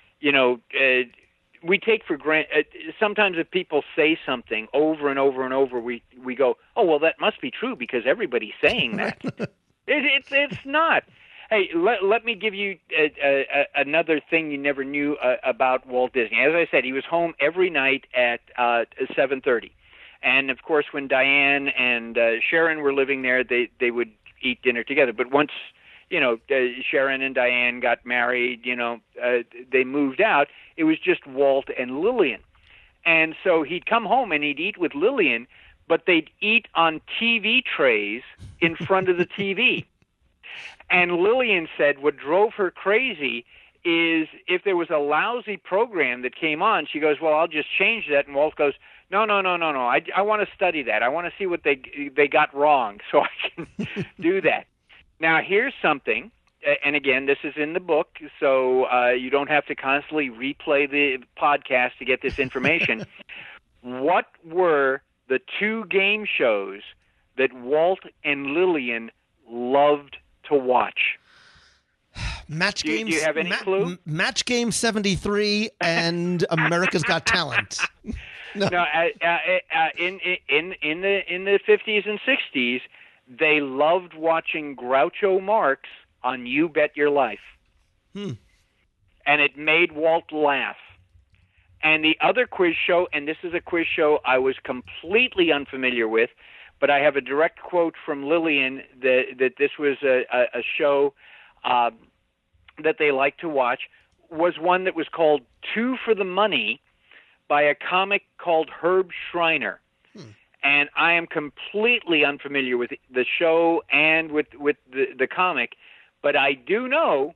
we take for granted. Sometimes if people say something over and over and over, we go, oh, well, that must be true because everybody's saying that. It's not. Hey, let me give you another thing you never knew about Walt Disney. As I said, he was home every night at 7:30. And, of course, when Diane and Sharon were living there, they would eat dinner together. But once, Sharon and Diane got married, they moved out, it was just Walt and Lillian. And so he'd come home and he'd eat with Lillian, but they'd eat on TV trays in front of the TV. And Lillian said what drove her crazy is if there was a lousy program that came on, she goes, well, I'll just change that. And Walt goes, no. I want to study that. I want to see what they got wrong so I can do that. Now, here's something, and again, this is in the book, so you don't have to constantly replay the podcast to get this information. What were the two game shows that Walt and Lillian loved to watch? Match Do you have any clue? Match Game 73 and America's Got Talent. No, in the 50s and 60s, they loved watching Groucho Marx on You Bet Your Life. And it made Walt laugh. And the other quiz show, and this is a quiz show I was completely unfamiliar with, but I have a direct quote from Lillian that this was a show that they liked to watch, was one that was called Two for the Money by a comic called Herb Schreiner. And I am completely unfamiliar with the show and with the comic, but I do know,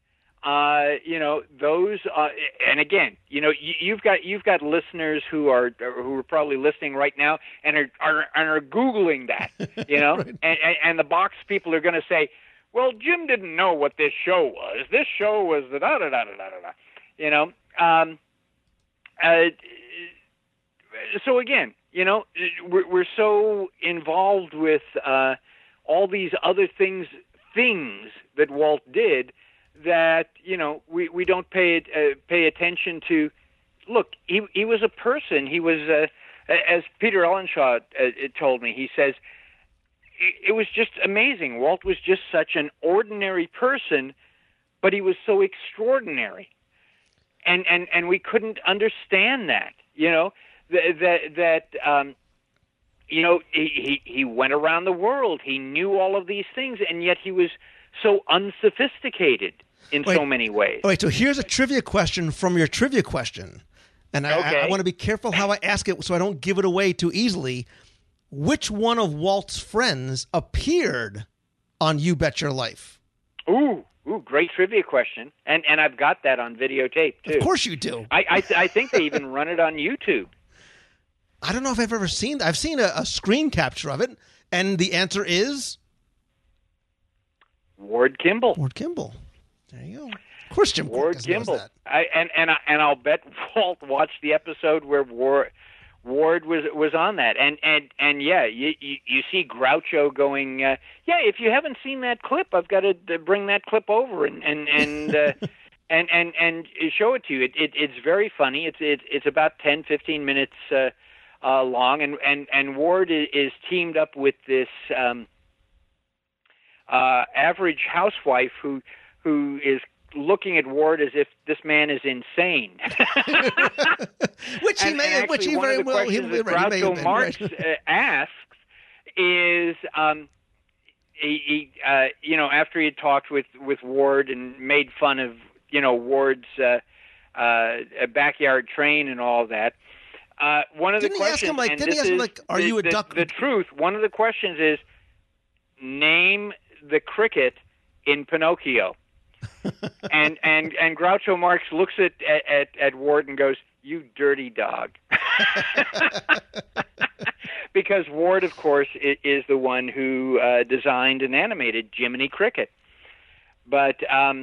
those. And again, you've got listeners who are probably listening right now and are Googling that, right. and the box people are going to say, well, Jim didn't know what this show was. This show was the da da da da da da. So again, we're so involved with all these other things that Walt did that we don't pay attention to. Look, he was a person. He was, as Peter Ellenshaw told me. He says it was just amazing. Walt was just such an ordinary person, but he was so extraordinary, and we couldn't understand that. He went around the world. He knew all of these things, and yet he was so unsophisticated in so many ways. All right, so here's a trivia question from your trivia question. And I want to be careful how I ask it so I don't give it away too easily. Which one of Walt's friends appeared on You Bet Your Life? Ooh, great trivia question. And I've got that on videotape, too. Of course you do. I think they even run it on YouTube. I don't know if I've ever seen that. I've seen a screen capture of it, and the answer is? Ward Kimball. Ward Kimball. There you go. Of course Jim Ward Kimball. That. And I'll bet Walt watched the episode where Ward was on that. And yeah, you see Groucho going, if you haven't seen that clip, I've got to bring that clip over and show it to you. It's very funny. It's about 10, 15 minutes long, and Ward is teamed up with this average housewife who is looking at Ward as if this man is insane. Which he may, which he very well. He may have been, Marx asks is, he after he had talked with Ward and made fun of Ward's backyard train and all that. One of the questions, are you a duck? The truth. One of the questions is, name the cricket in Pinocchio. and Groucho Marx looks at Ward and goes, "You dirty dog," because Ward, of course, is the one who designed and animated Jiminy Cricket. But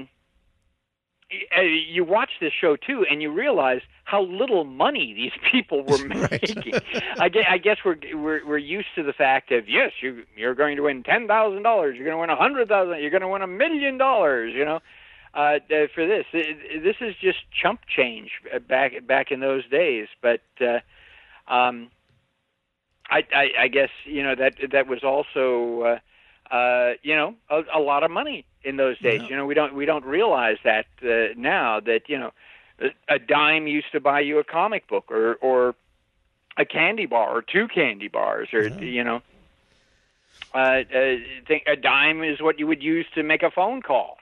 you watch this show too, and you realize how little money these people were making. I guess we're used to the fact of, yes, you're going to win $10,000, you're going to win $100,000, you're going to win $1 million. For this is just chump change back in those days. But I guess that was also a lot of money in those days. Yeah. We don't realize that now, that a dime used to buy you a comic book or a candy bar or two candy bars, or a dime is what you would use to make a phone call.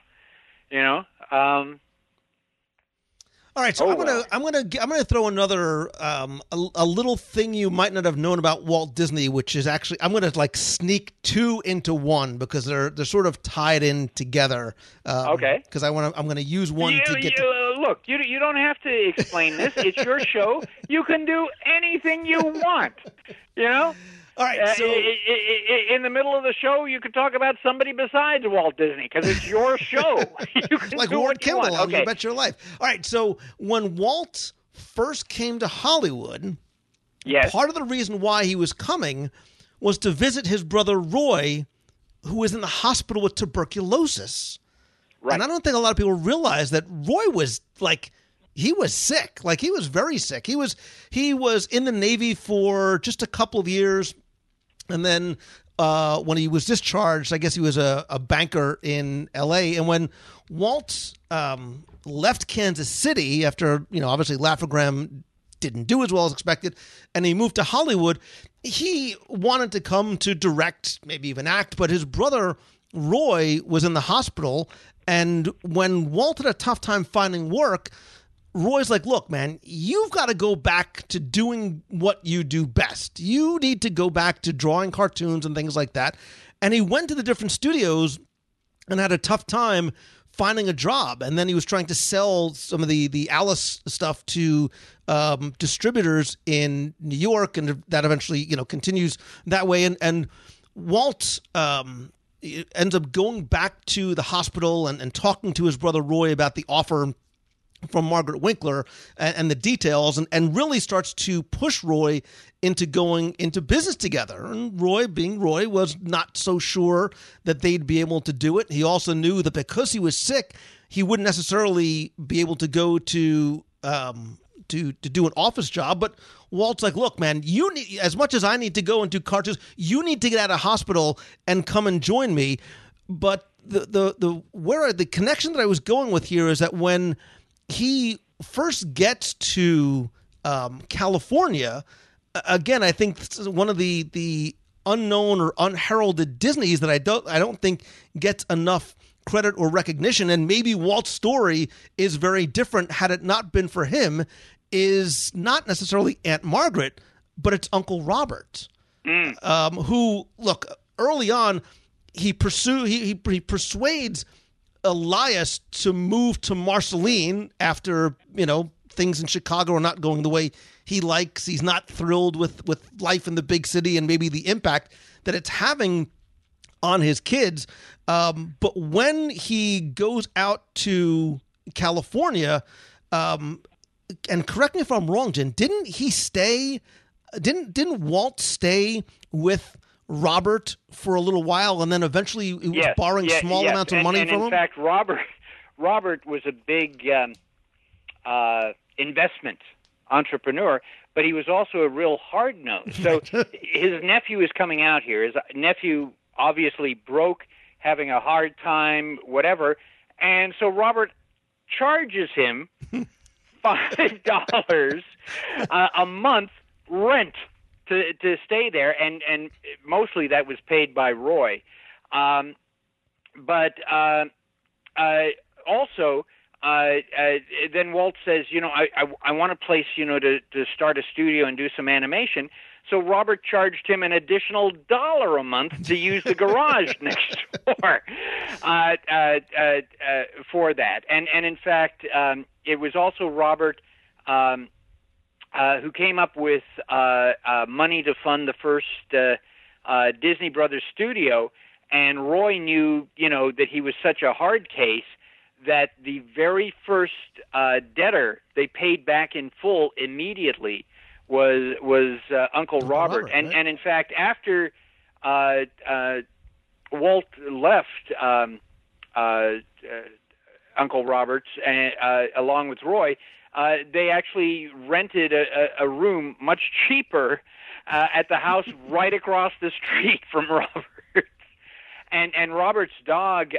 All right, so I'm gonna throw another a little thing you might not have known about Walt Disney, which is actually I'm gonna sneak two into one because they're sort of tied in together. Okay. Because I'm gonna use one to get. Look, you don't have to explain this. It's your show. You can do anything you want. All right, so in the middle of the show, you could talk about somebody besides Walt Disney because it's your show. You can like do Ward what you Kimball, want. Okay. You Bet Your Life. All right, so when Walt first came to Hollywood, yes, part of the reason why he was coming was to visit his brother Roy, who was in the hospital with tuberculosis. Right. And I don't think a lot of people realize that Roy was he was sick. He was very sick. He was in the Navy for just a couple of years. And then when he was discharged, I guess he was a banker in L.A. And when Walt left Kansas City after, obviously Laugh-O-Gram didn't do as well as expected, and he moved to Hollywood, he wanted to come to direct, maybe even act, but his brother Roy was in the hospital. And when Walt had a tough time finding work, Roy's like, look, man, you've got to go back to doing what you do best. You need to go back to drawing cartoons and things like that. And he went to the different studios and had a tough time finding a job. And then he was trying to sell some of the Alice stuff to distributors in New York, and that eventually, continues that way. And Walt ends up going back to the hospital and talking to his brother Roy about the offer from Margaret Winkler and the details, and really starts to push Roy into going into business together. And Roy, being Roy, was not so sure that they'd be able to do it. He also knew that because he was sick, he wouldn't necessarily be able to go to do an office job. But Walt's like, look, man, you need, as much as I need to go and do cartoons, you need to get out of hospital and come and join me. But the connection that I was going with here is that when he first gets to California, again, I think one of the unknown or unheralded Disneys that I don't think gets enough credit or recognition, and maybe Walt's story is very different had it not been for him, is not necessarily Aunt Margaret, but it's Uncle Robert, who, look, early on, he persuades Elias to move to Marceline after, things in Chicago are not going the way he likes. He's not thrilled with life in the big city and maybe the impact that it's having on his kids. But when he goes out to California, and correct me if I'm wrong, Jen, didn't Walt stay with Robert for a little while, and then eventually he was borrowing small amounts of money from him? In fact, Robert was a big investment entrepreneur, but he was also a real hard-nosed. So his nephew is coming out here. His nephew obviously broke, having a hard time, whatever. And so Robert charges him $5 a month rent to stay there, and mostly that was paid by Roy. But also, then Walt says, I want a place, to start a studio and do some animation. So Robert charged him an additional $1 a month to use the garage next door for that. And in fact, it was also Robert who came up with money to fund the first Disney Brothers studio. And Roy knew, that he was such a hard case that the very first debtor they paid back in full immediately was Uncle Robert. And in fact, after Walt left Uncle Robert's along with Roy, they actually rented a room much cheaper at the house right across the street from Robert. And Robert's dog,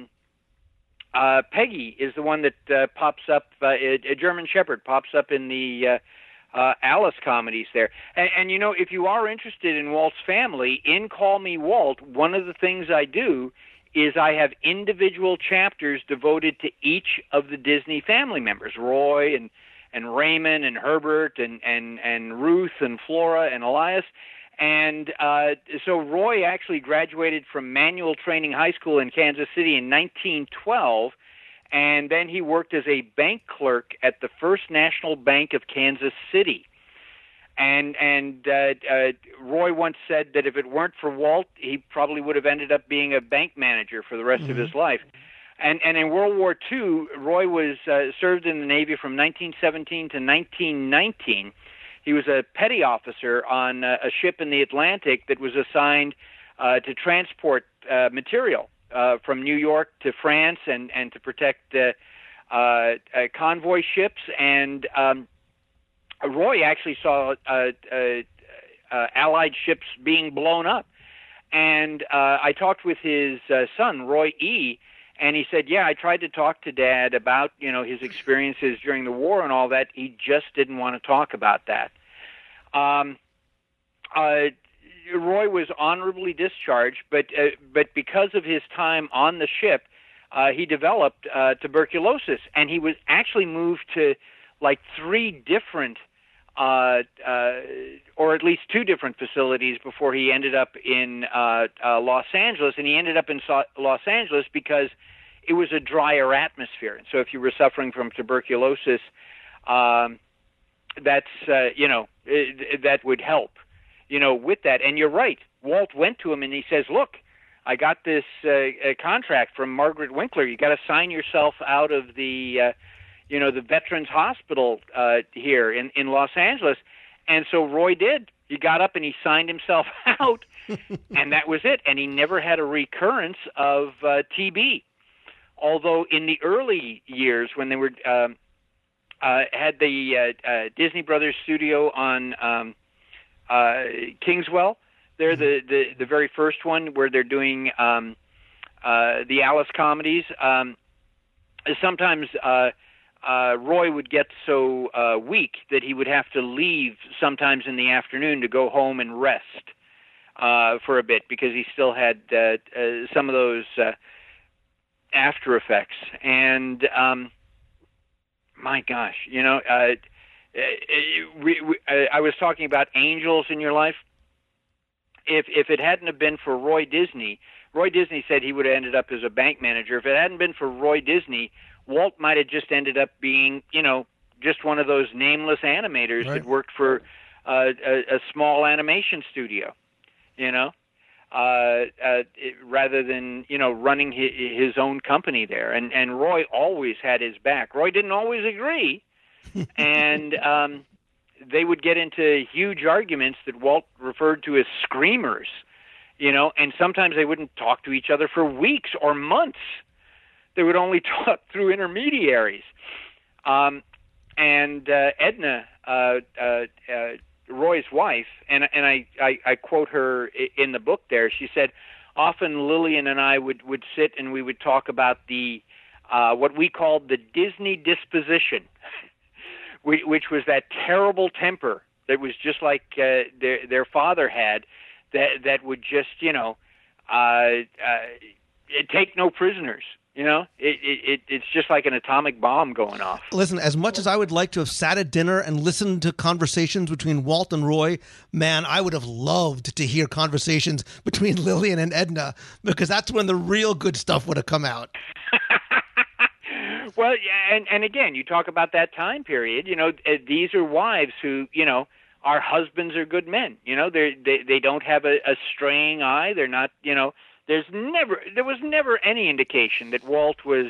Peggy, is the one that pops up, a German Shepherd, pops up in the Alice comedies there. And if you are interested in Walt's family, in Call Me Walt, one of the things I do is I have individual chapters devoted to each of the Disney family members, Roy and Raymond and Herbert and Ruth and Flora and Elias. And so Roy actually graduated from Manual Training High School in Kansas City in 1912, and then he worked as a bank clerk at the First National Bank of Kansas City. And Roy once said that if it weren't for Walt, he probably would have ended up being a bank manager for the rest of his life. And in World War II, Roy was served in the Navy from 1917 to 1919. He was a petty officer on a ship in the Atlantic that was assigned to transport material from New York to France and to protect convoy ships. And Roy actually saw Allied ships being blown up. And I talked with his son, Roy E., and he said, I tried to talk to Dad about, his experiences during the war and all that. He just didn't want to talk about that. Roy was honorably discharged, but because of his time on the ship, he developed tuberculosis, and he was actually moved to like 3 different, or at least 2 different facilities before he ended up in Los Angeles. And he ended up in Los Angeles because it was a drier atmosphere. And so if you were suffering from tuberculosis, that's, that would help, with that. And you're right. Walt went to him and he says, look, I got this contract from Margaret Winkler. You got to sign yourself out of the, the Veterans Hospital here in Los Angeles. And so Roy did. He got up and he signed himself out, and that was it. And he never had a recurrence of TB. Although in the early years when they were had the Disney Brothers studio on Kingswell, they're the very first one where they're doing the Alice comedies. Sometimes Roy would get so weak that he would have to leave sometimes in the afternoon to go home and rest for a bit because he still had some of those after effects. And my gosh, I was talking about angels in your life. If it hadn't have been for Roy Disney said he would have ended up as a bank manager. If it hadn't been for Roy Disney, Walt might have just ended up being, just one of those nameless animators that worked for a small animation studio, rather than, running his own company there. And Roy always had his back. Roy didn't always agree, and they would get into huge arguments that Walt referred to as screamers, and sometimes they wouldn't talk to each other for weeks or months. They would only talk through intermediaries. And Edna, Roy's wife, and I quote her in the book there, she said, often Lillian and I would sit and we would talk about the what we called the Disney disposition, which was that terrible temper that was just like their father had, that would just, take no prisoners. It's just like an atomic bomb going off. Listen, as much as I would like to have sat at dinner and listened to conversations between Walt and Roy, man, I would have loved to hear conversations between Lillian and Edna, because that's when the real good stuff would have come out. Well, and again, you talk about that time period. These are wives who, our husbands are good men. They don't have a straying eye. They're not, there was never any indication that Walt was,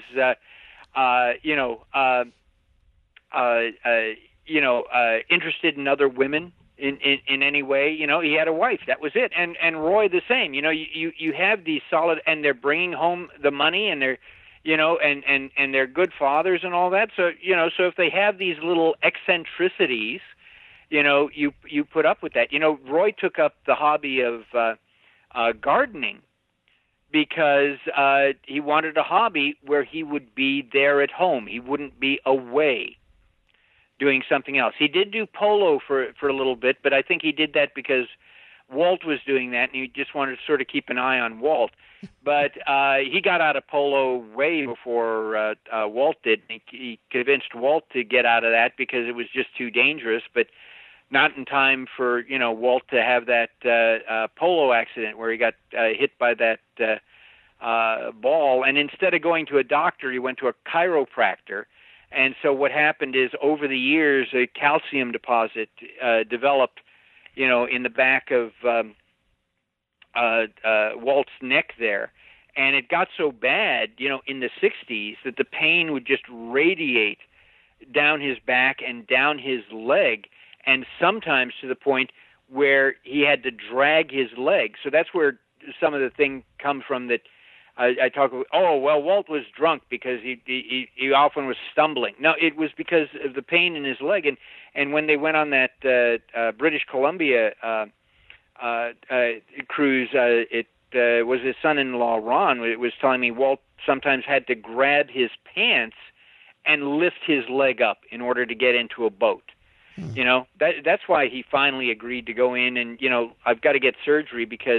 interested in other women in any way. He had a wife. That was it. And Roy the same. You have these solid, and they're bringing home the money, and they're, and they're good fathers and all that. So, so if they have these little eccentricities, you put up with that. Roy took up the hobby of gardening, because he wanted a hobby where he would be there at home. He wouldn't be away doing something else. He did do polo for a little bit, but I think he did that because Walt was doing that, and he just wanted to sort of keep an eye on Walt. But he got out of polo way before Walt did. He convinced Walt to get out of that because it was just too dangerous, but not in time for Walt to have that polo accident where he got hit by that ball, and instead of going to a doctor, he went to a chiropractor. And so what happened is, over the years, a calcium deposit developed, in the back of Walt's neck there, and it got so bad, in the 60s, that the pain would just radiate down his back and down his leg, and sometimes to the point where he had to drag his leg. So that's where some of the thing comes from that I talk about. Oh, well, Walt was drunk because he often was stumbling. No, it was because of the pain in his leg. And when they went on that British Columbia cruise, it was his son-in-law, Ron, was telling me Walt sometimes had to grab his pants and lift his leg up in order to get into a boat. That's why he finally agreed to go in, and I've got to get surgery because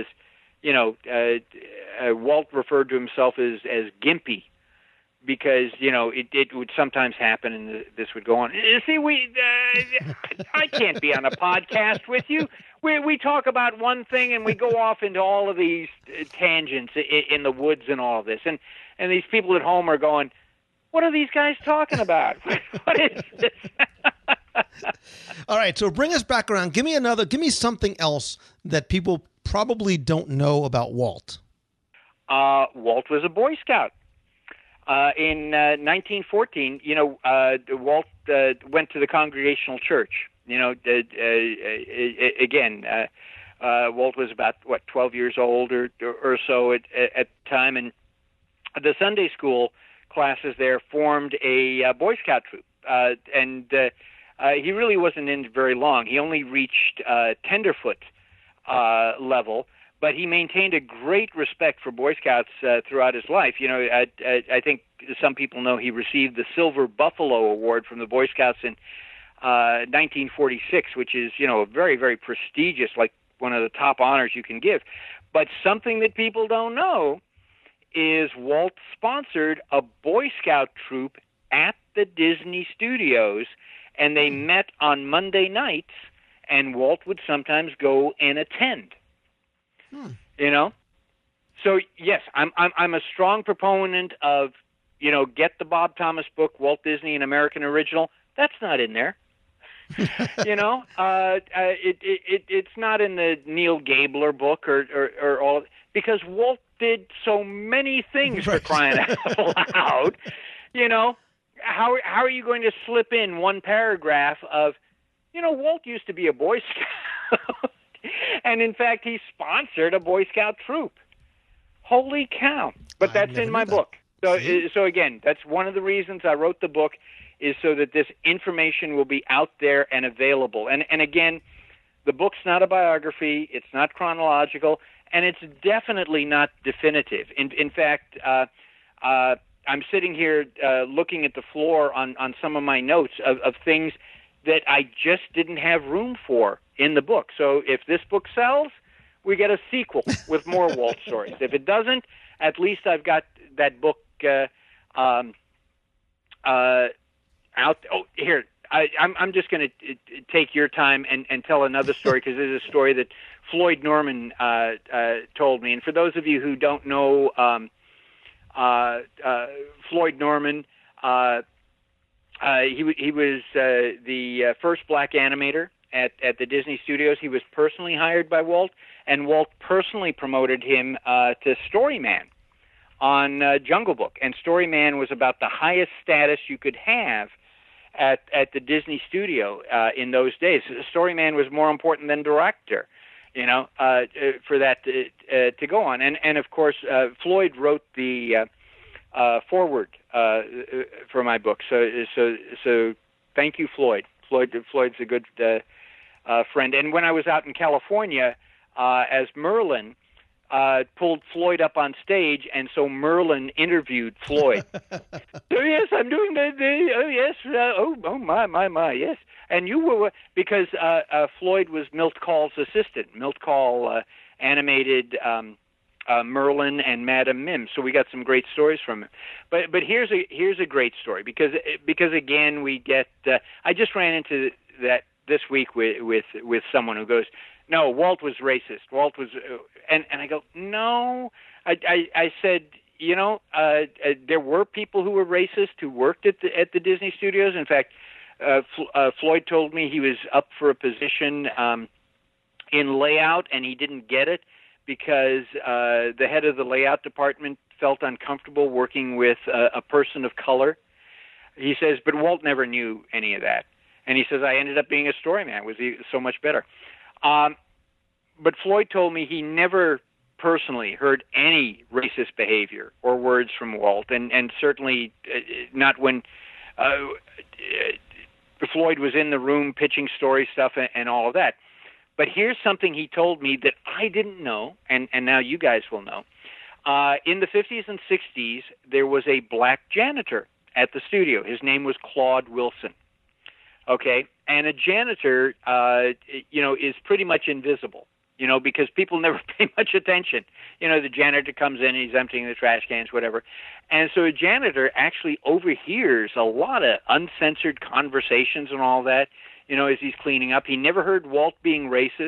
Walt referred to himself as gimpy, because it would sometimes happen, and this would go on. See, I can't be on a podcast with you. We talk about one thing and we go off into all of these tangents in the woods and all of this, and these people at home are going, "What are these guys talking about? What is this?" All right, so bring us back around. Give me something else that people probably don't know about Walt. Walt was a Boy Scout. In 1914, Walt went to the Congregational Church. Walt was about 12 years old or so at the time, and the Sunday school classes there formed a Boy Scout troop, and he really wasn't in very long. He only reached tenderfoot level, but he maintained a great respect for Boy Scouts throughout his life. I think some people know he received the Silver Buffalo Award from the Boy Scouts in 1946, which is, a very, very prestigious, like one of the top honors you can give. But something that people don't know is Walt sponsored a Boy Scout troop at the Disney Studios, and they met on Monday nights, and Walt would sometimes go and attend. So yes, I'm a strong proponent of, get the Bob Thomas book, Walt Disney, an American Original. That's not in there. It's not in the Neil Gabler book or all, because Walt did so many things, for crying out loud. How are you going to slip in one paragraph of, Walt used to be a Boy Scout, and in fact he sponsored a Boy Scout troop. Holy cow! But that's in my book. So again, that's one of the reasons I wrote the book, is so that this information will be out there and available. And again, the book's not a biography, it's not chronological, and it's definitely not definitive. In fact, I'm sitting here looking at the floor on some of my notes of things that I just didn't have room for in the book. So if this book sells, we get a sequel with more Walt stories. If it doesn't, at least I've got that book out. Oh, here. I'm just going to take your time and tell another story, because this is a story that Floyd Norman told me. And for those of you who don't know Floyd Norman, he was the first black animator at the Disney Studios. He was personally hired by Walt, and Walt personally promoted him to Storyman on Jungle Book. And Storyman was about the highest status you could have at the Disney studio in those days. Storyman was more important than director, for that to go on. And of course, Floyd wrote the foreword for my book. So thank you, Floyd. Floyd's a good friend. And when I was out in California as Merlin, pulled Floyd up on stage, and so Merlin interviewed Floyd. So yes, I'm doing my, yes. And you were, because Floyd was Milt Kahl's assistant. Milt Kahl animated Merlin and Madame Mim, so we got some great stories from him. But here's a great story, because again we get. I just ran into that this week with someone who goes, no, Walt was racist. Walt was, and I go, no. I said, there were people who were racist who worked at the Disney Studios. In fact, Floyd told me he was up for a position in layout, and he didn't get it because the head of the layout department felt uncomfortable working with a person of color. He says, but Walt never knew any of that. And he says, I ended up being a storyman. It was so much better. But Floyd told me he never personally heard any racist behavior or words from Walt, and certainly not when Floyd was in the room pitching story stuff and all of that. But here's something he told me that I didn't know, and now you guys will know. In the 50s and 60s, there was a black janitor at the studio. His name was Claude Wilson. Okay, and a janitor, is pretty much invisible, because people never pay much attention. The janitor comes in, he's emptying the trash cans, whatever. And so a janitor actually overhears a lot of uncensored conversations and all that, as he's cleaning up. He never heard Walt being racist,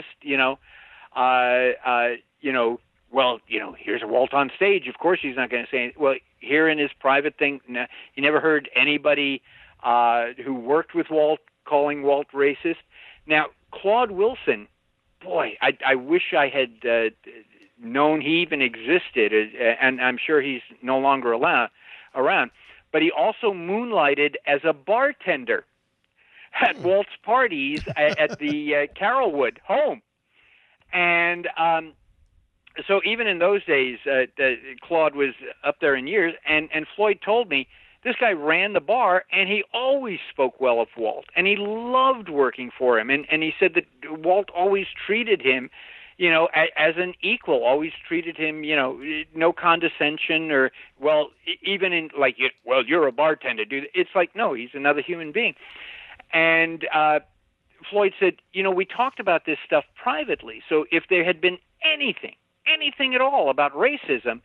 well, here's Walt on stage. Of course he's not going to say anything. Well, here in his private thing, he never heard anybody who worked with Walt calling Walt racist. Now, Claude Wilson, boy, I wish I had known he even existed, and I'm sure he's no longer around. But he also moonlighted as a bartender at Walt's parties at the Carolwood home. And so even in those days, Claude was up there in years, and Floyd told me this guy ran the bar, and he always spoke well of Walt, and he loved working for him. And he said that Walt always treated him, as an equal, always treated him, no condescension or, well, even in like, well, you're a bartender, dude. It's like, no, he's another human being. And Floyd said, we talked about this stuff privately. So if there had been anything at all about racism,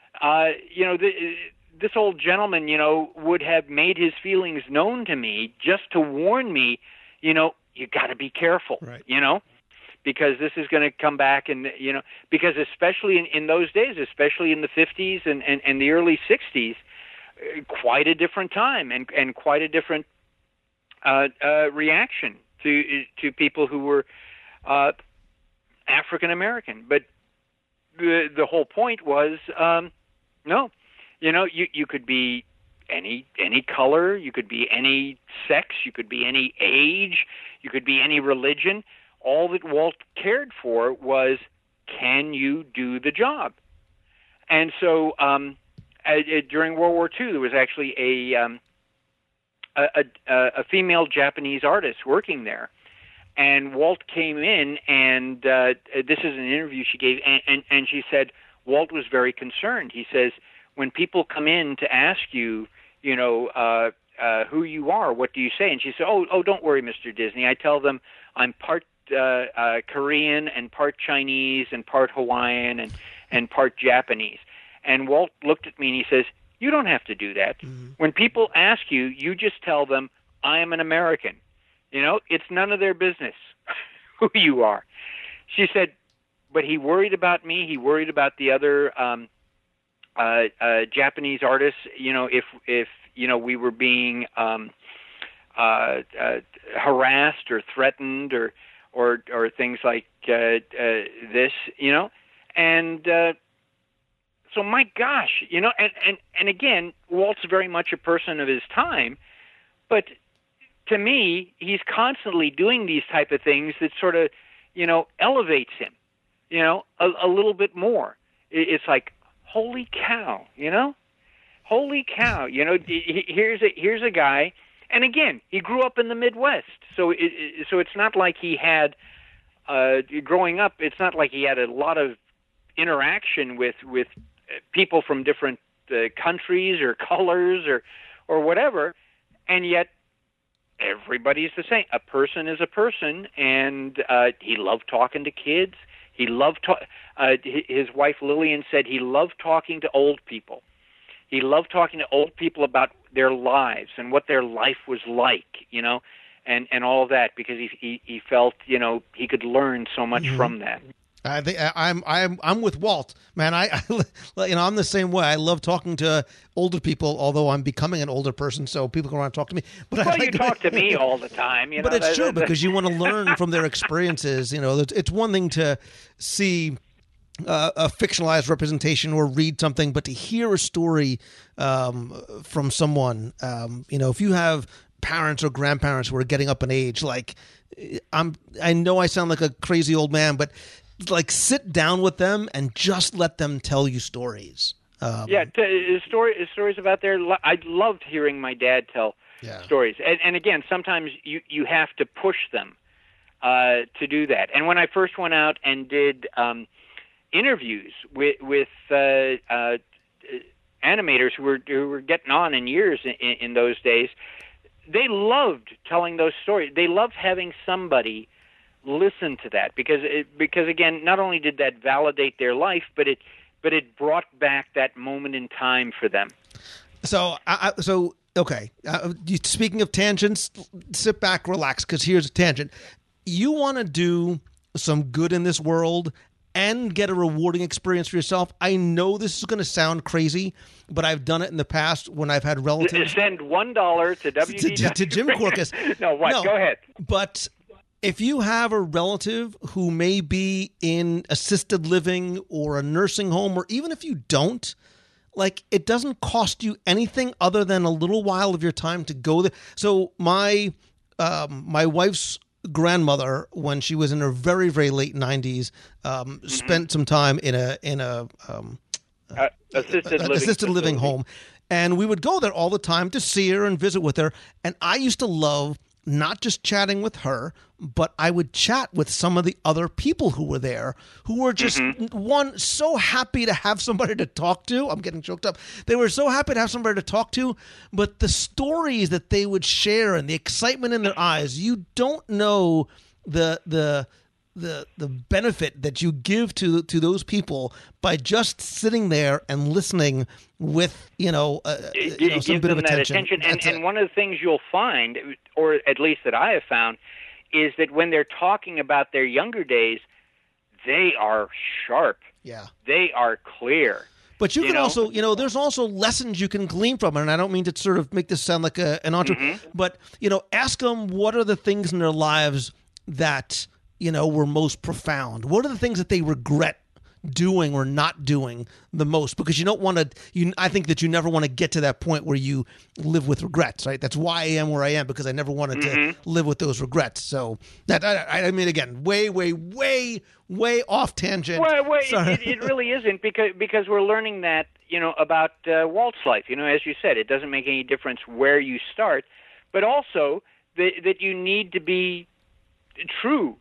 this old gentleman, would have made his feelings known to me just to warn me, you got to be careful, right. Because this is going to come back and, because especially in those days, especially in the 50s and the early 60s, quite a different time and quite a different reaction to people who were African American. But the whole point was, no. You could be any color, you could be any sex, you could be any age, you could be any religion. All that Walt cared for was, can you do the job? And so during World War II, there was actually a female Japanese artist working there. And Walt came in, and this is an interview she gave, and she said Walt was very concerned. He says, when people come in to ask you, who you are, what do you say? And she said, oh, don't worry, Mr. Disney. I tell them I'm part Korean and part Chinese and part Hawaiian and part Japanese. And Walt looked at me and he says, you don't have to do that. Mm-hmm. When people ask you, you just tell them, I am an American. It's none of their business who you are. She said, but he worried about me. He worried about the other Japanese artists, if we were being harassed or threatened or things like this, and so my gosh, and again, Walt's very much a person of his time, but to me, he's constantly doing these type of things that sort of, elevates him, a little bit more. It's like, holy cow, holy cow, here's a guy. And again, he grew up in the Midwest, so it's not like he had growing up. It's not like he had a lot of interaction with people from different countries or colors or whatever, and yet everybody's the same. A person is a person, and he loved talking to kids. He loved his wife Lillian said he loved talking to old people. He loved talking to old people about their lives and what their life was like, and all of that, because he felt, he could learn so much from that. I think I'm with Walt, man. I'm the same way. I love talking to older people, although I'm becoming an older person, so people can want to talk to me. But you talk to me all the time, But it's true because you want to learn from their experiences. It's one thing to see a fictionalized representation or read something, but to hear a story from someone, if you have parents or grandparents who are getting up in age, like I know I sound like a crazy old man, but like sit down with them and just let them tell you stories. Stories about their life. I loved hearing my dad tell stories. And again, sometimes you have to push them to do that. And when I first went out and did interviews with animators who were getting on in years in those days, they loved telling those stories. They loved having somebody listen to that because again, not only did that validate their life, but it brought back that moment in time for them. So okay. Speaking of tangents, sit back, relax, because here's a tangent. You want to do some good in this world and get a rewarding experience for yourself. I know this is going to sound crazy, but I've done it in the past when I've had relatives. Send $1 to WDW. to Jim Corcus. No, go ahead. But if you have a relative who may be in assisted living or a nursing home, or even if you don't, like, it doesn't cost you anything other than a little while of your time to go there. So my wife's grandmother, when she was in her very, very late 90s, spent some time in a assisted living home, and we would go there all the time to see her and visit with her. And I used to love not just chatting with her, but I would chat with some of the other people who were there, who were just so happy to have somebody to talk to. I'm getting choked up. They were so happy to have somebody to talk to, but the stories that they would share and the excitement in their eyes, you don't know the benefit that you give to those people by just sitting there and listening with some bit of attention. And one of the things you'll find, or at least that I have found, is that when they're talking about their younger days, they are sharp. Yeah, they are clear. But you can also, there's also lessons you can glean from it. And I don't mean to sort of make this sound like an entrepreneur, but ask them what are the things in their lives that were most profound. What are the things that they regret doing or not doing the most? Because you don't want to, I think that you never want to get to that point where you live with regrets, right? That's why I am where I am, because I never wanted to live with those regrets. So that, I mean, again, way off tangent. Well, it really isn't, because we're learning that, about Walt's life. As you said, it doesn't make any difference where you start, but also that you need to be true.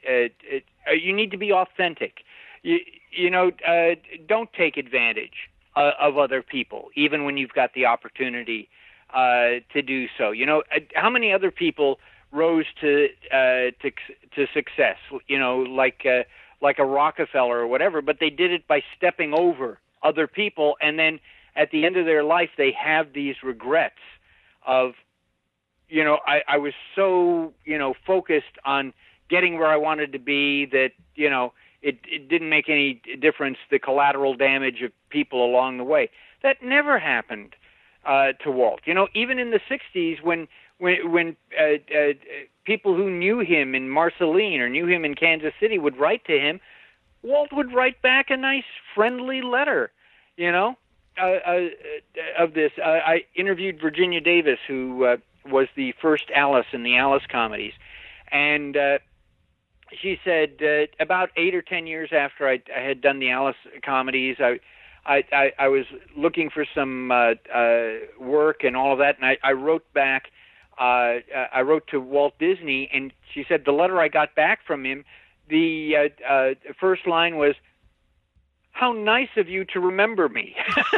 You need to be authentic. Don't take advantage of other people, even when you've got the opportunity to do so. You know, how many other people rose to success? You know, like a Rockefeller or whatever, but they did it by stepping over other people, and then at the end of their life, they have these regrets of, you know, I was so, you know, focused on getting where I wanted to be that, you know, it didn't make any difference, the collateral damage of people along the way. That never happened to Walt. You know, even in the 60s when people who knew him in Marceline or knew him in Kansas City would write to him, Walt would write back a nice, friendly letter, you know, of this. I interviewed Virginia Davis, who was the first Alice in the Alice comedies, and she said about 8 or 10 years after I had done the Alice comedies, I was looking for some work and all of that, and I wrote back. I wrote to Walt Disney, and she said the letter I got back from him, the first line was, "How nice of you to remember me."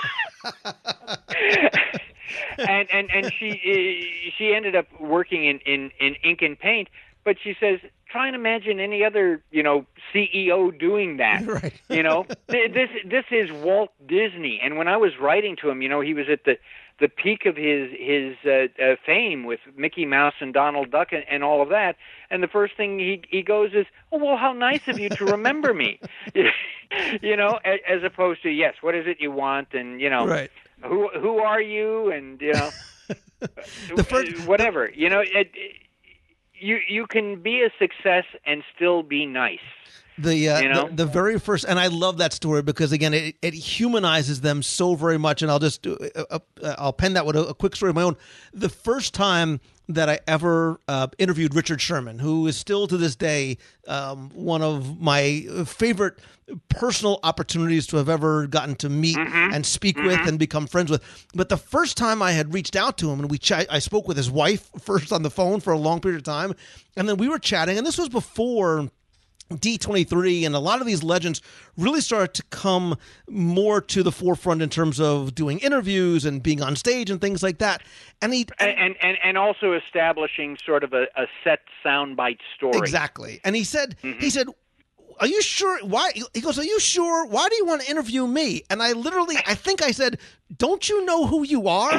and she ended up working in ink and paint, but she says, try and imagine any other, you know, CEO doing that. Right. You know, this is Walt Disney, and when I was writing to him, you know, he was at the peak of his fame with Mickey Mouse and Donald Duck and all of that. And the first thing he goes is, "Oh, well, how nice of you to remember me," you know, as opposed to, "Yes, what is it you want?" And, you know, right. Who are you? And, you know, whatever, you know, you can be a success and still be nice. The very first, and I love that story because, again, it humanizes them so very much. And I'll just I'll pen that with a quick story of my own. The first time that I ever interviewed Richard Sherman, who is still to this day one of my favorite personal opportunities to have ever gotten to meet and speak with and become friends with. But the first time I had reached out to him, and I spoke with his wife first on the phone for a long period of time, and then we were chatting, and this was before D23, and a lot of these legends really started to come more to the forefront in terms of doing interviews and being on stage and things like that. And also establishing sort of a set soundbite story. Exactly. And he said, "Are you sure? Why?" He goes, "Are you sure? Why do you want to interview me?" And I think I said, "Don't you know who you are?"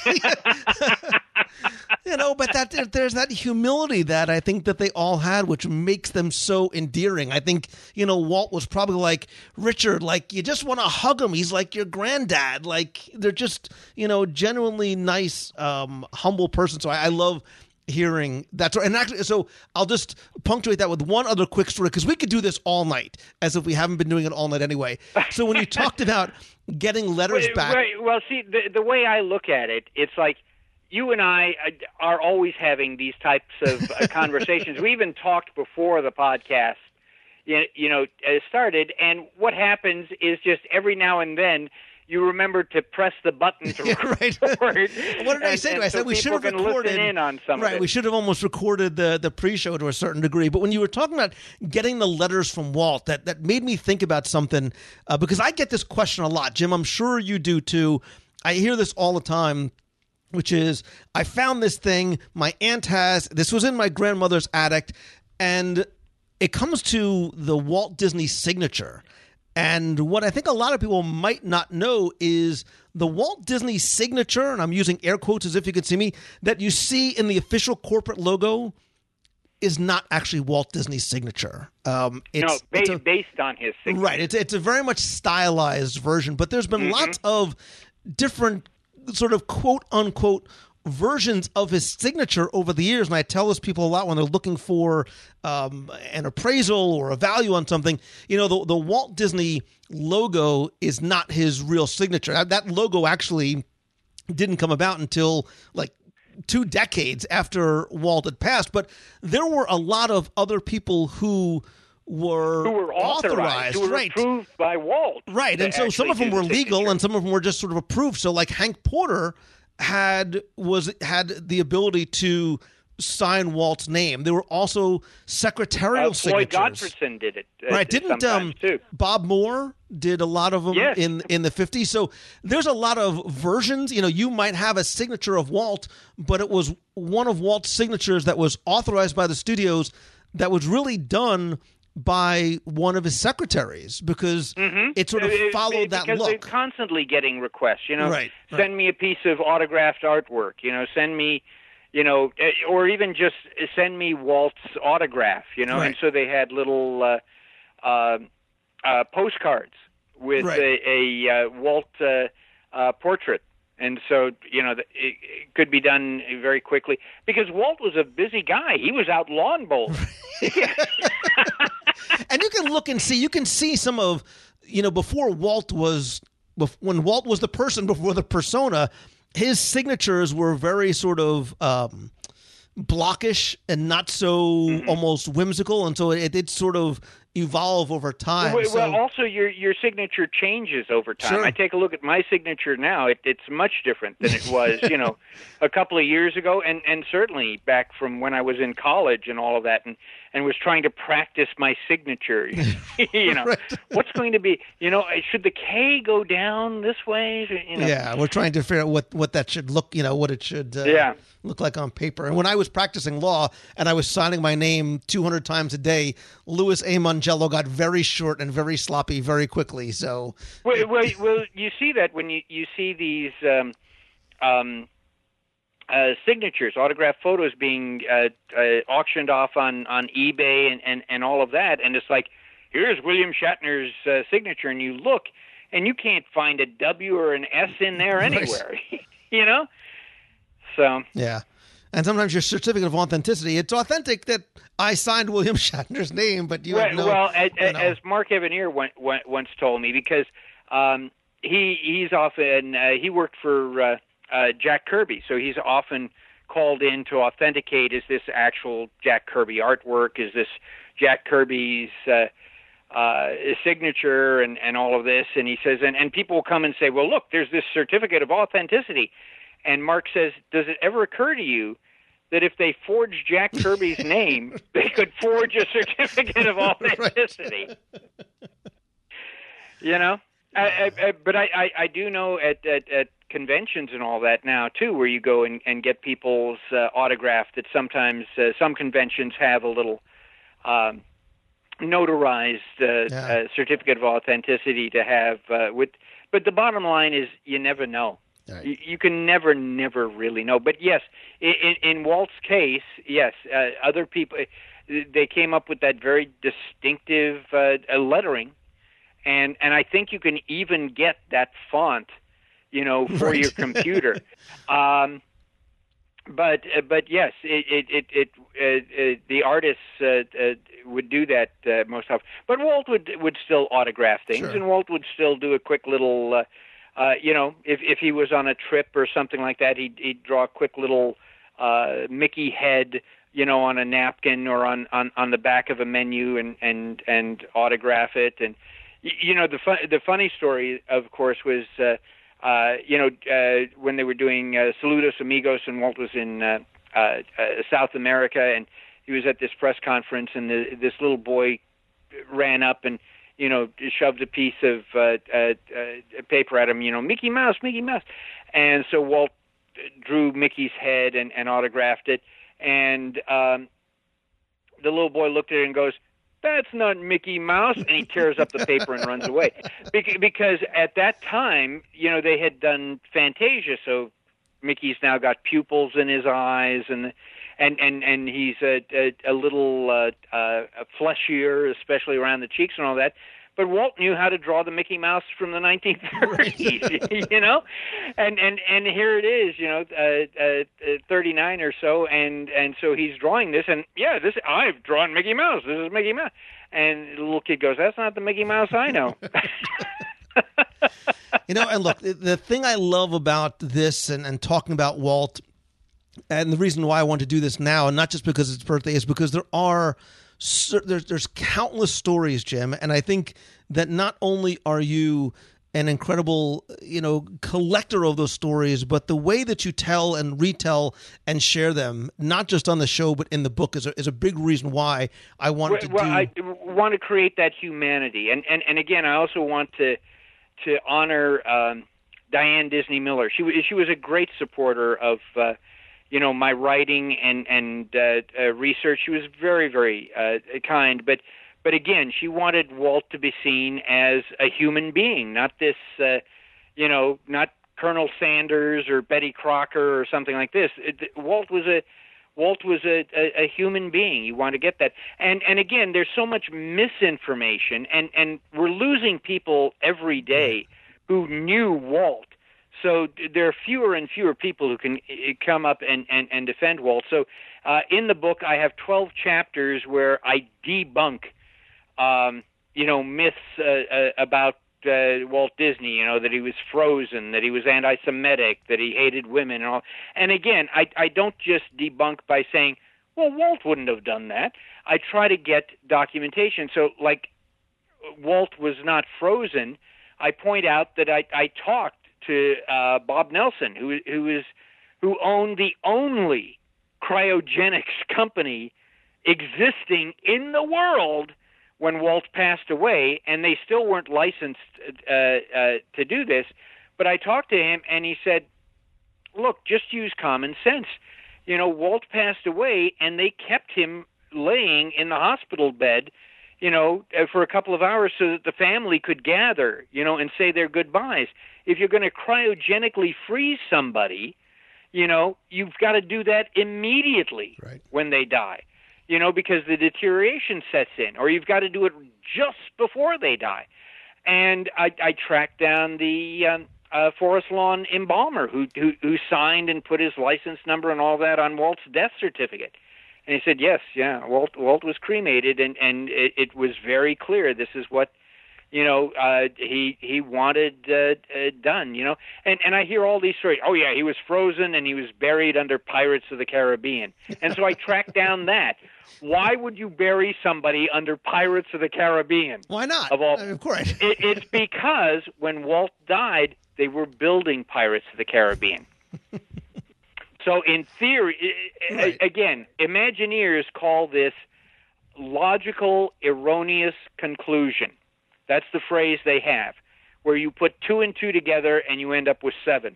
You know, but there's that humility that I think that they all had, which makes them so endearing. I think, you know, Walt was probably like, "Richard, like, you just want to hug him. He's like your granddad." Like, they're just, you know, genuinely nice, humble person. So I love hearing that story. And actually, so I'll just punctuate that with one other quick story, because we could do this all night, as if we haven't been doing it all night anyway. So when you talked about getting letters back. Well, see, the way I look at it, it's like, you and I are always having these types of conversations. We even talked before the podcast, you know, started. And what happens is just every now and then you remember to press the button to record. What did I say? I said we should have recorded. Listen in on some of it. We should have almost recorded the pre-show to a certain degree. But when you were talking about getting the letters from Walt, that made me think about something, because I get this question a lot, Jim. I'm sure you do too. I hear this all the time, which is, I found this thing my aunt has. This was in my grandmother's attic, and it comes to the Walt Disney signature. And what I think a lot of people might not know is the Walt Disney signature, and I'm using air quotes as if you could see me, that you see in the official corporate logo is not actually Walt Disney's signature. It's based on his signature. Right. It's a very much stylized version, but there's been lots of different sort of quote-unquote versions of his signature over the years, and I tell this people a lot when they're looking for an appraisal or a value on something. You know, the Walt Disney logo is not his real signature. That logo actually didn't come about until like 2 decades after Walt had passed, but there were a lot of other people who were authorized, who were approved by Walt. Right, and so some of them were legal and some of them were just sort of approved. So like Hank Porter had the ability to sign Walt's name. There were also secretarial Floyd signatures. Godfreyson did it. Right? Didn't too. Bob Moore did a lot of them Yes. in the 50s? So there's a lot of versions. You might have a signature of Walt, but it was one of Walt's signatures that was authorized by the studios that was really done by one of his secretaries, because it sort of followed that because look. They're constantly getting requests. Right. Send me a piece of autographed artwork. Send me, or even just send me Walt's autograph. Right. And so they had little postcards with a Walt portrait. And so, it could be done very quickly because Walt was a busy guy. He was out lawn bowling. And you can look and see, some of, before Walt was, when Walt was the person before the persona, his signatures were very sort of blockish and not so almost whimsical. And so it did sort of evolve over time. Well, also your signature changes over time. Sure. I take a look at my signature now; it's much different than it was, a couple of years ago, and certainly back from when I was in college and all of that, and was trying to practice my signature. Right. What's going to be? Should the K go down this way? Yeah, we're trying to figure out what that should look. What it should look like on paper. And when I was practicing law and I was signing my name 200 times a day, Louis A. Mangello got very short and very sloppy very quickly. So, well, you see that when you see these signatures, autographed photos being auctioned off on eBay and all of that, and it's like, here's William Shatner's signature, and you look, and you can't find a W or an S in there anywhere, So yeah. And sometimes your certificate of authenticity, it's authentic that I signed William Shatner's name, but you have no... Well, as Mark Evanier once told me, because he's often... he worked for Jack Kirby, so he's often called in to authenticate, is this actual Jack Kirby artwork? Is this Jack Kirby's signature and all of this? And he says... And people will come and say, well, look, there's this certificate of authenticity. And Mark says, does it ever occur to you that if they forged Jack Kirby's name, they could forge a certificate of authenticity? But I do know at conventions and all that now, too, where you go and get people's autograph, that sometimes some conventions have a little notarized certificate of authenticity to have with. But the bottom line is you never know. Right. You can never really know. But yes, in Walt's case, yes, other people, they came up with that very distinctive lettering, and I think you can even get that font, for your computer. But yes, the artists would do that most often. But Walt would still autograph things, and Walt would still do a quick little. If he was on a trip or something like that, he'd draw a quick little Mickey head, on a napkin or on the back of a menu and autograph it. And the funny story, of course, was when they were doing Saludos Amigos, and Walt was in South America, and he was at this press conference, and this little boy ran up and shoved a piece of paper at him, Mickey Mouse. And so Walt drew Mickey's head and autographed it. And the little boy looked at it and goes, "That's not Mickey Mouse." And he tears up the paper and runs away. Because at that time, they had done Fantasia. So Mickey's now got pupils in his eyes, and he's a little fleshier, especially around the cheeks and all that. But Walt knew how to draw the Mickey Mouse from the 1930s, and here it is, 39 or so, and so he's drawing this, and I've drawn Mickey Mouse. This is Mickey Mouse, and the little kid goes, "That's not the Mickey Mouse I know." And look, the thing I love about this and talking about Walt, and the reason why I want to do this now, and not just because it's birthday, is because there's countless stories, Jim, and I think that not only are you an incredible, collector of those stories, but the way that you tell and retell and share them, not just on the show, but in the book is a big reason why I wanted I want to create that humanity. And again, I also want to honor Diane Disney Miller. She was a great supporter of my writing and research. She was very, very kind, but again, she wanted Walt to be seen as a human being, not this, not Colonel Sanders or Betty Crocker or something like this. Walt was a human being. You want to get that. And again, there's so much misinformation, and we're losing people every day who knew Walt. So there are fewer and fewer people who can come up and defend Walt. So in the book, I have 12 chapters where I debunk, myths about Walt Disney, that he was frozen, that he was anti-Semitic, that he hated women and all. And again, I don't just debunk by saying, well, Walt wouldn't have done that. I try to get documentation. So like Walt was not frozen, I point out that I talked to Bob Nelson, who owned the only cryogenics company existing in the world when Walt passed away, and they still weren't licensed to do this. But I talked to him, and he said, look, just use common sense. Walt passed away, and they kept him laying in the hospital bed, for a couple of hours so that the family could gather, and say their goodbyes. If you're going to cryogenically freeze somebody, you've got to do that immediately when they die, because the deterioration sets in, or you've got to do it just before they die. And I tracked down the Forest Lawn embalmer who signed and put his license number and all that on Walt's death certificate. And he said, yes, Walt was cremated, and it was very clear this is what, he wanted done, And I hear all these stories. Oh, yeah, he was frozen and he was buried under Pirates of the Caribbean. And so I tracked down that. Why would you bury somebody under Pirates of the Caribbean? Why not? Of course. It's because when Walt died, they were building Pirates of the Caribbean. So in theory, again, Imagineers call this logical erroneous conclusion. That's the phrase they have, where you put 2 and 2 together and you end up with 7.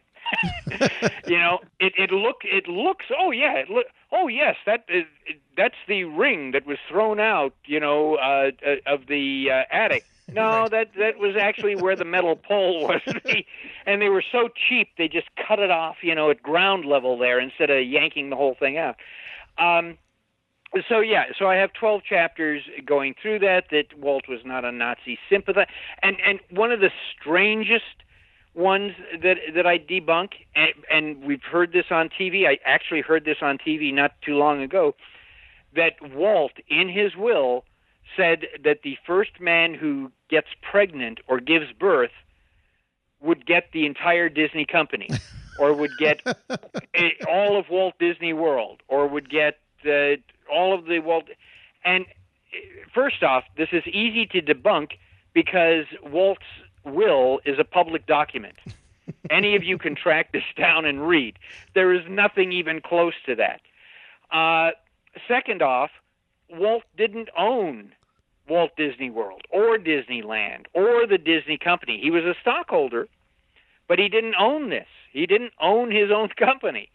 It looks. Oh yeah. Oh yes. That's the ring that was thrown out. Of the attic. No, that was actually where the metal pole was. And they were so cheap, they just cut it off, at ground level there instead of yanking the whole thing out. So I have 12 chapters going through that Walt was not a Nazi sympathizer. And one of the strangest ones that I debunk, and we've heard this on TV, I actually heard this on TV not too long ago, that Walt, in his will, said that the first man who gets pregnant or gives birth would get the entire Disney company, or would get all of Walt Disney World, or would get all of the Walt. And first off, this is easy to debunk because Walt's will is a public document. Any of you can track this down and read. There is nothing even close to that. Second off, Walt didn't own Walt Disney World or Disneyland or the Disney Company. He was a stockholder, but he didn't own this. He didn't own his own company.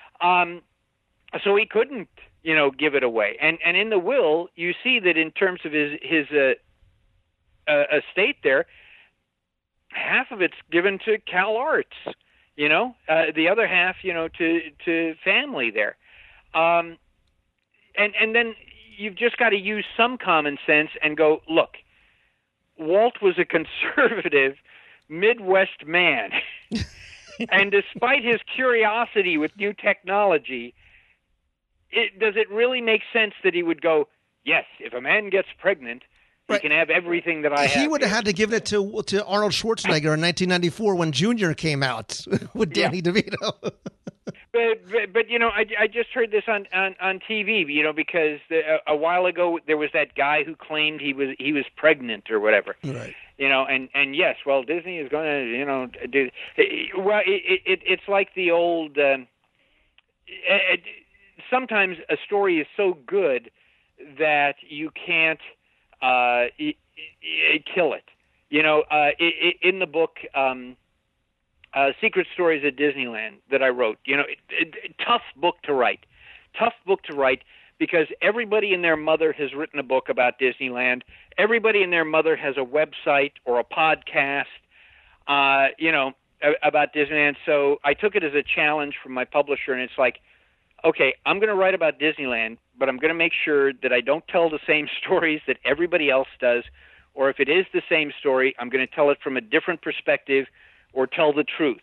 So he couldn't, give it away. And in the will, you see that in terms of his estate there, half of it's given to Cal Arts, the other half, to family there. And then you've just got to use some common sense and go, look, Walt was a conservative Midwest man. And despite his curiosity with new technology, does it really make sense that he would go, yes, if a man gets pregnant, he can have everything that I have. He would have had to give it to Arnold Schwarzenegger in 1994 when Junior came out with Danny DeVito. But I just heard this on TV, because a while ago there was that guy who claimed he was pregnant or whatever. Right. And yes, Walt Disney is going to, do. Well, it's like the old. Sometimes a story is so good that you can't kill it. In the book Secret Stories at Disneyland that I wrote, tough book to write because everybody and their mother has written a book about Disneyland. Everybody and their mother has a website or a podcast, about Disneyland. So I took it as a challenge from my publisher, and it's like, okay, I'm going to write about Disneyland, but I'm going to make sure that I don't tell the same stories that everybody else does, or if it is the same story, I'm going to tell it from a different perspective or tell the truth.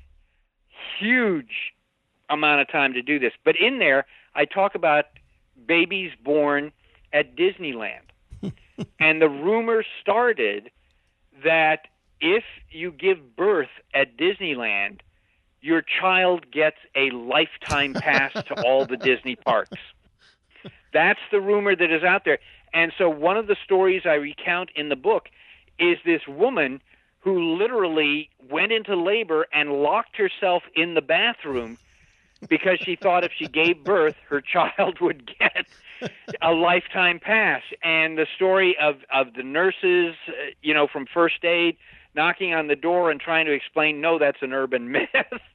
Huge amount of time to do this. But in there, I talk about babies born at Disneyland. And the rumor started that if you give birth at Disneyland, your child gets a lifetime pass to all the Disney parks. That's the rumor that is out there. And so one of the stories I recount in the book is this woman who literally went into labor and locked herself in the bathroom because she thought if she gave birth, her child would get a lifetime pass. And the story of the nurses, from first aid, knocking on the door and trying to explain, no, that's an urban myth,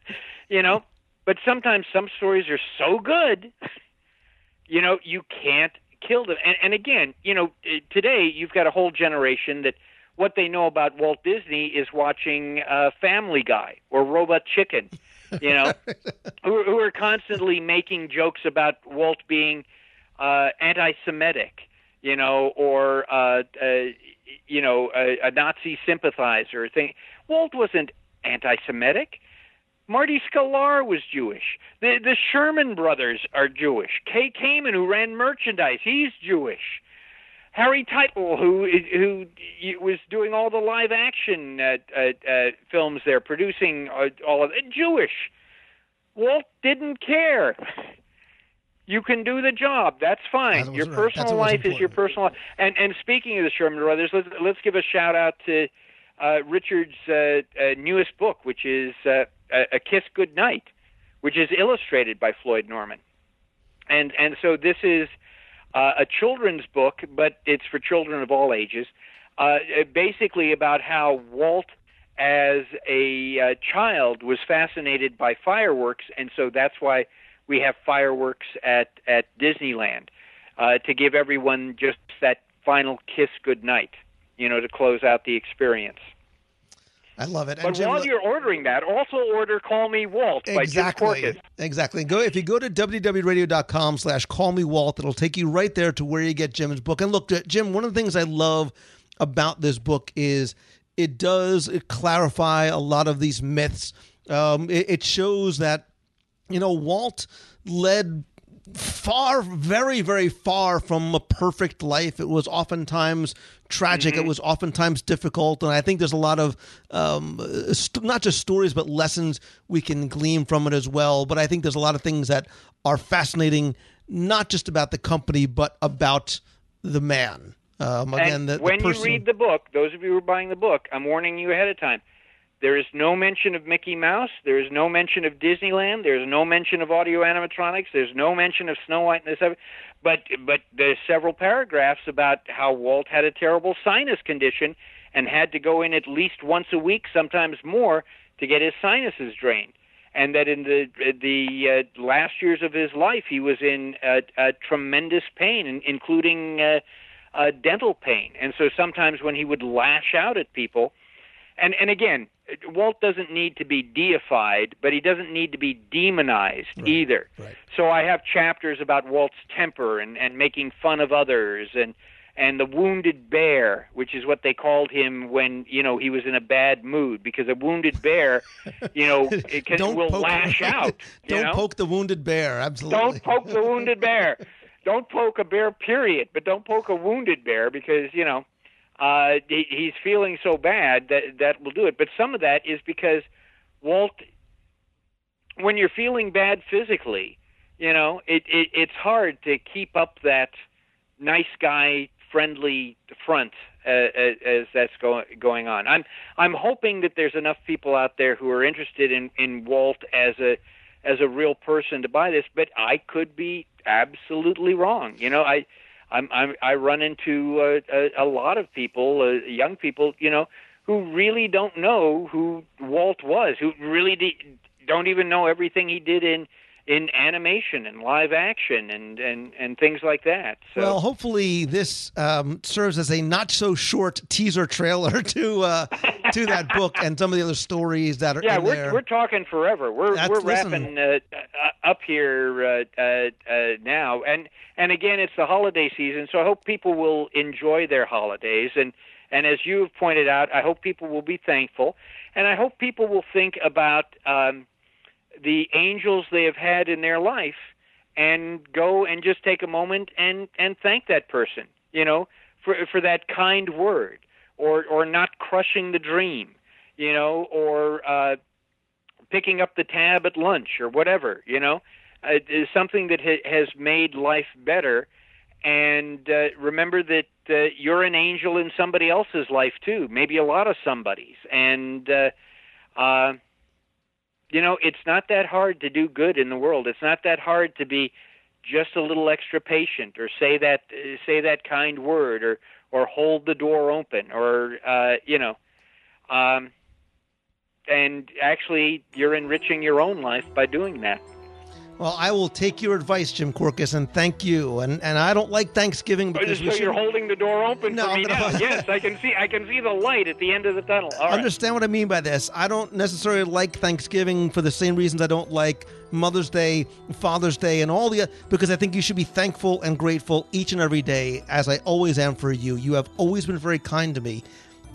But sometimes some stories are so good, you can't kill them. And again, today you've got a whole generation that what they know about Walt Disney is watching Family Guy or Robot Chicken, who are constantly making jokes about Walt being anti-Semitic, or a Nazi sympathizer thing. Walt wasn't anti-Semitic. Marty Sklar was Jewish. The Sherman brothers are Jewish. Kay Kamen, who ran merchandise, he's Jewish. Harry Teitel, who was doing all the live action films there, producing all of it, Jewish. Walt didn't care. You can do the job. That's fine. Your personal life is your personal life. And speaking of the Sherman brothers, let's give a shout out to Richard's newest book, which is A Kiss Goodnight, which is illustrated by Floyd Norman. And so this is a children's book, but it's for children of all ages, basically about how Walt, as a child, was fascinated by fireworks, and so that's why we have fireworks at Disneyland, to give everyone just that final kiss goodnight, to close out the experience. I love it. But while you're ordering that, also order Call Me Walt by Jim Korkis. Exactly. If you go to www.radio.com/callmewalt, it'll take you right there to where you get Jim's book. And look, Jim, one of the things I love about this book is it does clarify a lot of these myths. It shows that, Walt led very, very far from a perfect life. It was oftentimes tragic. It was oftentimes difficult. And I think there's a lot of not just stories, but lessons we can glean from it as well. But I think there's a lot of things that are fascinating, not just about the company, but about the man. When you read the book, those of you who are buying the book, I'm warning you ahead of time. There is no mention of Mickey Mouse. There is no mention of Disneyland. There's no mention of audio animatronics. There's no mention of Snow White and this. But there's several paragraphs about how Walt had a terrible sinus condition and had to go in at least once a week, sometimes more, to get his sinuses drained. And that in the last years of his life, he was in tremendous pain, including dental pain. And so sometimes when he would lash out at people, and again, Walt doesn't need to be deified, but he doesn't need to be demonized either. Right. So I have chapters about Walt's temper and making fun of others and the wounded bear, which is what they called him when, he was in a bad mood, because a wounded bear, will lash out. Don't poke the wounded bear, absolutely. Don't poke the wounded bear. Don't poke a bear, period, but don't poke a wounded bear because, he's feeling so bad that will do it. But some of that is because Walt, when you're feeling bad physically, it's hard to keep up that nice guy friendly front as that's going on. I'm hoping that there's enough people out there who are interested in Walt as a real person to buy this, but I could be absolutely wrong. You know, I run into a lot of people, young people, you know, who really don't know who Walt was, who really don't even know everything he did in animation and live action and things like that. So. Well, hopefully this serves as a not so short teaser trailer to that book and some of the other stories that are in there. We're talking forever. We're wrapping up here now, and again, it's the holiday season, so I hope people will enjoy their holidays, and as you have pointed out, I hope people will be thankful, and I hope people will think about the angels they have had in their life and go and just take a moment and thank that person, you know, for that kind word, or not crushing the dream, you know, or picking up the tab at lunch or whatever, you know. Is something that has made life better. And remember that you're an angel in somebody else's life too, maybe a lot of somebody's. And you know, it's not that hard to do good in the world. It's not that hard to be just a little extra patient, or say that kind word, or hold the door open, or you know. And actually, you're enriching your own life by doing that. Well, I will take your advice, Jim Korkis, and thank you. And I don't like Thanksgiving because you're holding the door open for me now. Yes, I can see the light at the end of the tunnel. All right. Understand what I mean by this. I don't necessarily like Thanksgiving for the same reasons I don't like Mother's Day, Father's Day, and all the because I think you should be thankful and grateful each and every day, as I always am for you. You have always been very kind to me.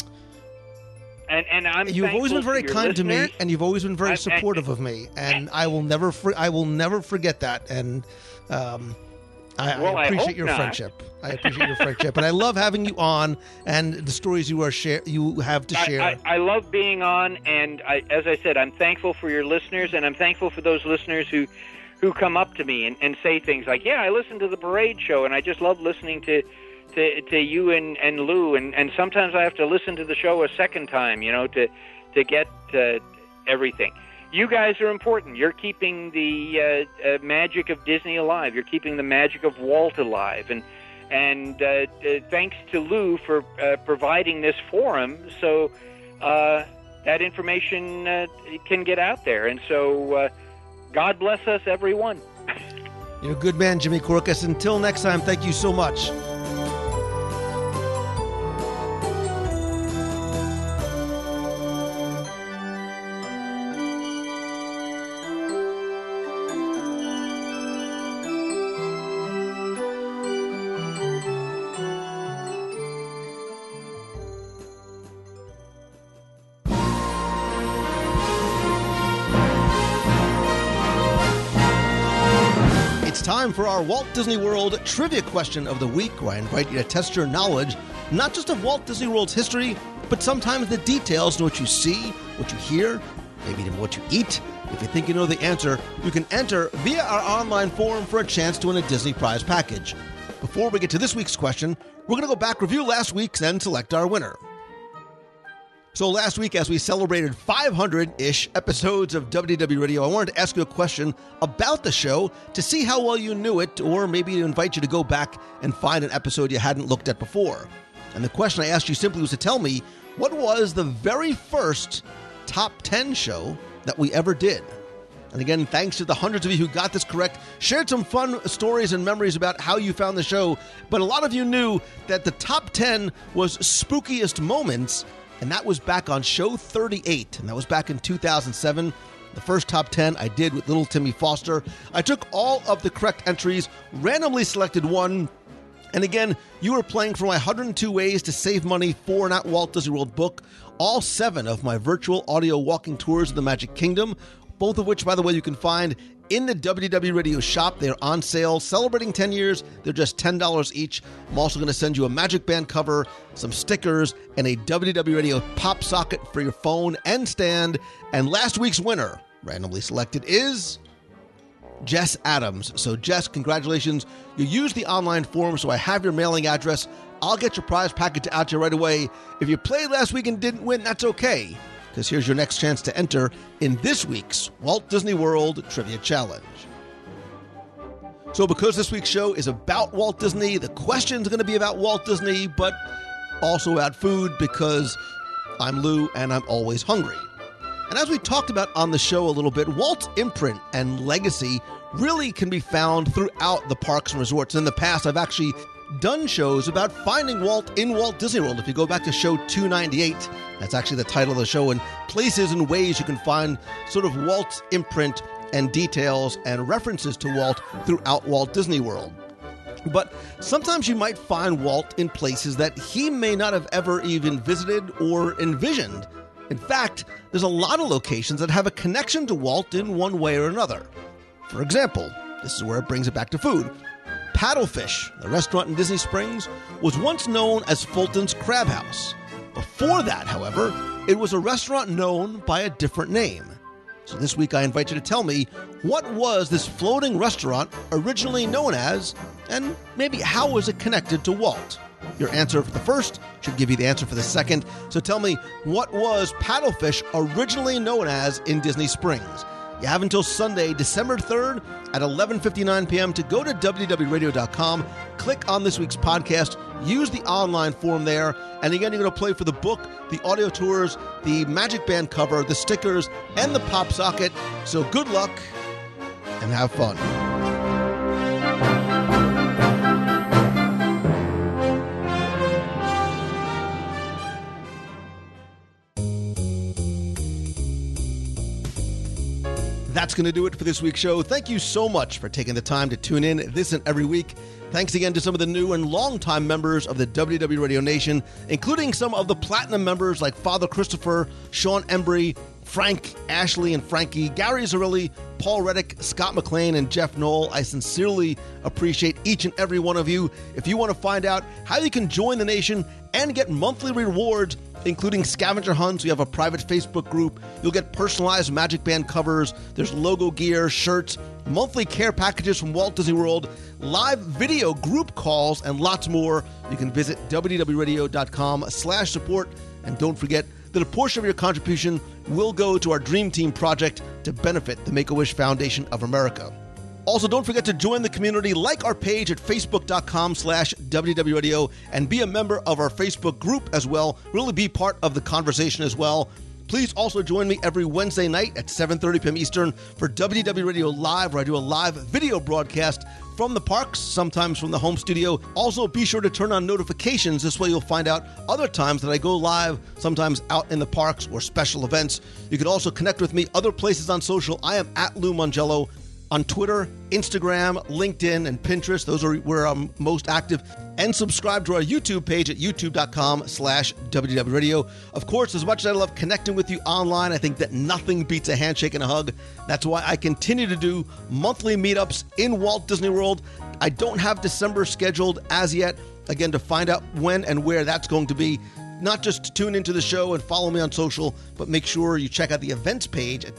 And you've always been very kind to me, and you've always been very supportive of me, and I will never forget that. And I appreciate your friendship. I appreciate your friendship, and I love having you on and the stories you have to share. I love being on, and as I said, I'm thankful for your listeners, and I'm thankful for those listeners who come up to me and say things like, "Yeah, I listened to the Parade show, and I just love listening to you and Lou, and sometimes I have to listen to the show a second time, you know, to get everything." You guys are important. You're keeping the magic of Disney alive. You're keeping the magic of Walt alive, and thanks to Lou for providing this forum so that information can get out there. And so God bless us, everyone. You're a good man, Jimmy Korkis. Until next time, thank you so much. Time for our Walt Disney World Trivia Question of the Week, where I invite you to test your knowledge, not just of Walt Disney World's history, but sometimes the details, what you see, what you hear, maybe even what you eat. If you think you know the answer, you can enter via our online forum for a chance to win a Disney prize package. Before we get to this week's question, we're going to go back, review last week's, and select our winner. So last week, as we celebrated 500-ish episodes of WDW Radio, I wanted to ask you a question about the show to see how well you knew it, or maybe to invite you to go back and find an episode you hadn't looked at before. And the question I asked you simply was to tell me, what was the very first top 10 show that we ever did? And again, thanks to the hundreds of you who got this correct, shared some fun stories and memories about how you found the show, but a lot of you knew that the top 10 was Spookiest Moments, and that was back on show 38, and that was back in 2007. The first top 10 I did with little Timmy Foster. I took all of the correct entries, randomly selected one, and again, you were playing for my 102 Ways to Save Money for an At Walt Disney World book, all 7 of my virtual audio walking tours of the Magic Kingdom, both of which, by the way, you can find in the WDW Radio shop. They're on sale, celebrating 10 years. They're just $10 each. I'm also going to send you a Magic Band cover, some stickers, and a WDW Radio pop socket for your phone and stand. And last week's winner, randomly selected, is Jess Adams. So, Jess, congratulations. You used the online form, so I have your mailing address. I'll get your prize package out to you right away. If you played last week and didn't win, that's okay, because here's your next chance to enter in this week's Walt Disney World Trivia Challenge. So because this week's show is about Walt Disney, the question's going to be about Walt Disney, but also about food, because I'm Lou and I'm always hungry. And as we talked about on the show a little bit, Walt's imprint and legacy really can be found throughout the parks and resorts. In the past, I've actually done shows about finding Walt in Walt Disney World. If you go back to show 298, that's actually the title of the show, and places and ways you can find sort of Walt's imprint and details and references to Walt throughout Walt Disney World. But sometimes you might find Walt in places that he may not have ever even visited or envisioned. In fact, there's a lot of locations that have a connection to Walt in one way or another. For example, this is where it brings it back to food. Paddlefish, the restaurant in Disney Springs, was once known as Fulton's Crab House. Before that, however, it was a restaurant known by a different name. So this week I invite you to tell me, what was this floating restaurant originally known as, and maybe how was it connected to Walt? Your answer for the first should give you the answer for the second. So tell me, what was Paddlefish originally known as in Disney Springs? You have until Sunday, December 3rd at 11:59 p.m. to go to www.radio.com, click on this week's podcast, use the online form there, and again, you're going to play for the book, the audio tours, the Magic Band cover, the stickers, and the pop socket. So good luck and have fun. That's going to do it for this week's show. Thank you so much for taking the time to tune in this and every week. Thanks again to some of the new and longtime members of the WDW Radio Nation, including some of the platinum members like Father Christopher, Sean Embry, Frank, Ashley, and Frankie, Gary Zarilli, Paul Reddick, Scott McLean, and Jeff Knoll. I sincerely appreciate each and every one of you. If you want to find out how you can join the nation and get monthly rewards, including scavenger hunts, we have a private Facebook group. You'll get personalized Magic Band covers. There's logo gear, shirts, monthly care packages from Walt Disney World, live video group calls, and lots more. You can visit www.radio.com/support. And don't forget that a portion of your contribution will go to our Dream Team project to benefit the Make-A-Wish Foundation of America. Also, don't forget to join the community, like our page at facebook.com/WDWRadio, and be a member of our Facebook group as well. Really be part of the conversation as well. Please also join me every Wednesday night at 7:30 p.m. Eastern for WDW Radio Live, where I do a live video broadcast from the parks, sometimes from the home studio. Also, be sure to turn on notifications. This way you'll find out other times that I go live, sometimes out in the parks or special events. You can also connect with me other places on social. I am at Lou Mongello on Twitter, Instagram, LinkedIn, and Pinterest. Those are where I'm most active. And subscribe to our YouTube page at youtube.com/WDWRadio. Of course, as much as I love connecting with you online, I think that nothing beats a handshake and a hug. That's why I continue to do monthly meetups in Walt Disney World. I don't have December scheduled as yet. Again, to find out when and where that's going to be, not just to tune into the show and follow me on social, but make sure you check out the events page at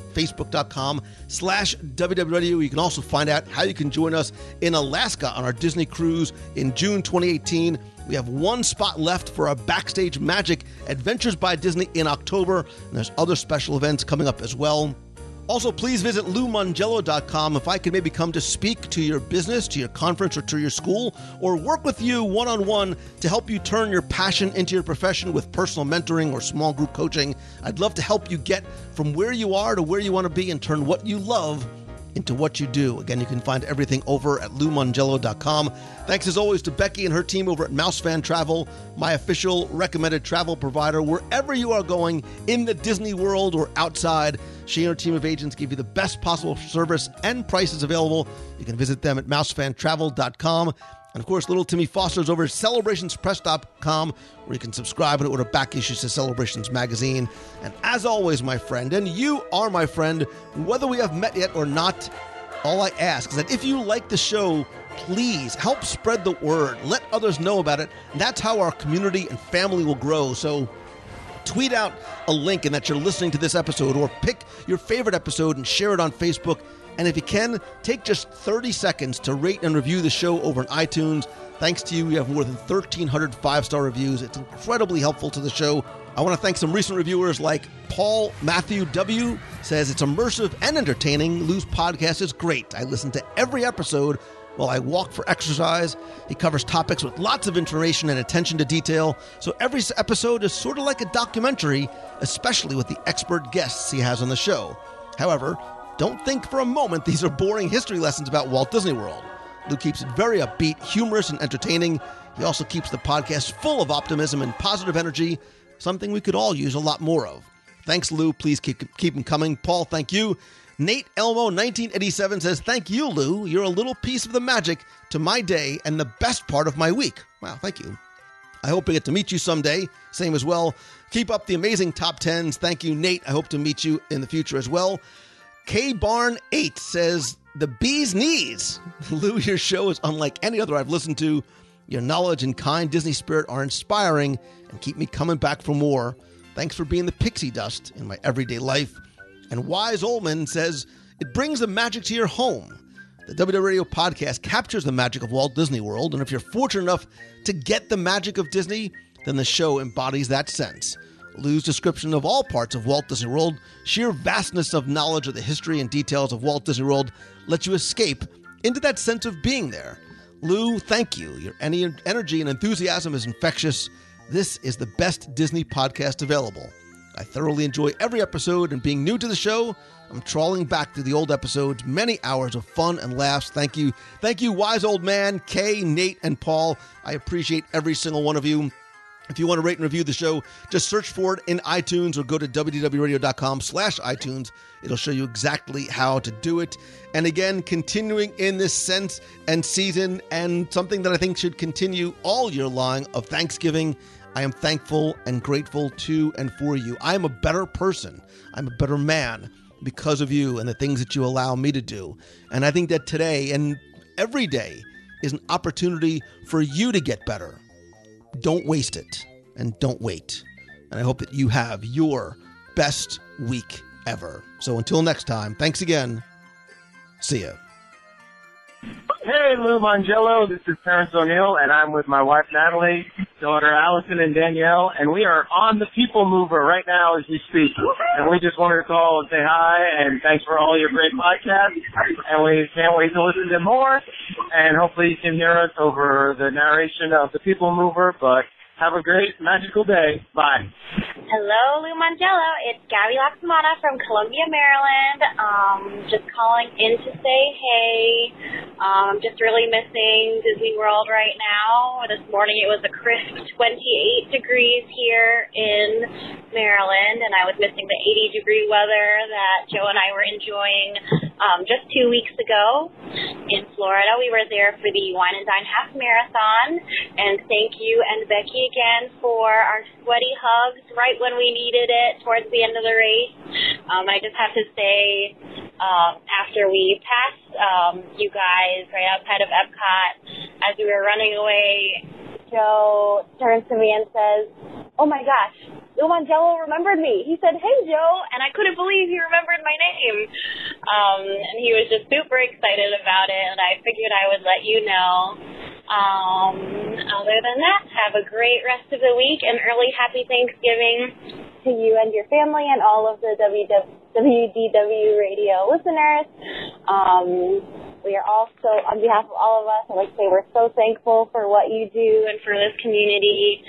facebook.com/WDWRadio. You can also find out how you can join us in Alaska on our Disney cruise in June 2018. We have one spot left for our Backstage Magic Adventures by Disney in October, and there's other special events coming up as well. Also, please visit LouMongello.com if I can maybe come to speak to your business, to your conference, or to your school, or work with you one-on-one to help you turn your passion into your profession with personal mentoring or small group coaching. I'd love to help you get from where you are to where you want to be and turn what you love into what you do. Again, you can find everything over at LouMongello.com. Thanks as always to Becky and her team over at MouseFan Travel, my official recommended travel provider. Wherever you are going in the Disney world or outside, she and her team of agents give you the best possible service and prices available. You can visit them at MouseFanTravel.com. And, of course, little Timmy Foster's over at CelebrationsPress.com, where you can subscribe and order back issues to Celebrations magazine. And as always, my friend, and you are my friend, whether we have met yet or not, all I ask is that if you like the show, please help spread the word. Let others know about it. And that's how our community and family will grow. So tweet out a link and that you're listening to this episode, or pick your favorite episode and share it on Facebook. And if you can, take just 30 seconds to rate and review the show over on iTunes. Thanks to you, we have more than 1,300 five-star reviews. It's incredibly helpful to the show. I want to thank some recent reviewers like Paul Matthew W. says it's immersive and entertaining. Lou's podcast is great. I listen to every episode while I walk for exercise. He covers topics with lots of information and attention to detail. So every episode is sort of like a documentary, especially with the expert guests he has on the show. However, don't think for a moment these are boring history lessons about Walt Disney World. Lou keeps it very upbeat, humorous, and entertaining. He also keeps the podcast full of optimism and positive energy, something we could all use a lot more of. Thanks, Lou. Please keep them coming. Paul, thank you. Nate Elmo 1987 says, thank you, Lou. You're a little piece of the magic to my day and the best part of my week. Wow, thank you. I hope I get to meet you someday. Same as well. Keep up the amazing top 10s. Thank you, Nate. I hope to meet you in the future as well. K-Barn8 says, the bee's knees. Lou, your show is unlike any other I've listened to. Your knowledge and kind Disney spirit are inspiring and keep me coming back for more. Thanks for being the pixie dust in my everyday life. And Wise Oldman says, it brings the magic to your home. The WW Radio podcast captures the magic of Walt Disney World, and if you're fortunate enough to get the magic of Disney, then the show embodies that sense. Lou's description of all parts of Walt Disney World, sheer vastness of knowledge of the history and details of Walt Disney World lets you escape into that sense of being there. Lou, thank you. Your energy and enthusiasm is infectious. This is the best Disney podcast available. I thoroughly enjoy every episode, and being new to the show, I'm trawling back through the old episodes, many hours of fun and laughs. Thank you. Thank you, Wise Old Man, Kay, Nate, and Paul. I appreciate every single one of you. If you want to rate and review the show, just search for it in iTunes or go to www.radio.com/iTunes. It'll show you exactly how to do it. And again, continuing in this sense and season, and something that I think should continue all year long, of Thanksgiving, I am thankful and grateful to and for you. I am a better person. I'm a better man because of you and the things that you allow me to do. And I think that today and every day is an opportunity for you to get better. Don't waste it, and don't wait. And I hope that you have your best week ever. So until next time, thanks again. See ya. Hey, Lou Mangello. This is Terrence O'Neill, and I'm with my wife, Natalie, daughter, Allison, and Danielle, and we are on the People Mover right now as we speak. And we just wanted to call and say hi, and thanks for all your great podcasts, and we can't wait to listen to more, and hopefully you can hear us over the narration of the People Mover, but have a great, magical day. Bye. Hello, Lou Mangello. It's Gabby Laxamana from Columbia, Maryland. Just calling in to say hey. I'm just really missing Disney World right now. This morning it was a crisp 28 degrees here in Maryland, and I was missing the 80-degree weather that Joe and I were enjoying just 2 weeks ago in Florida. We were there for the Wine and Dine Half Marathon, and thank you and Becky again for our sweaty hugs right when we needed it towards the end of the race. I just have to say, after we passed you guys right outside of Epcot, as we were running away, Joe turns to me and says, oh my gosh, Lou Mangello remembered me. He said, hey, Joe, and I couldn't believe he remembered my name. And he was just super excited about it, and I figured I would let you know. Other than that, have a great rest of the week, and early happy Thanksgiving to you and your family and all of the WDW radio listeners. We are also, on behalf of all of us, I'd like to say we're so thankful for what you do and for this community.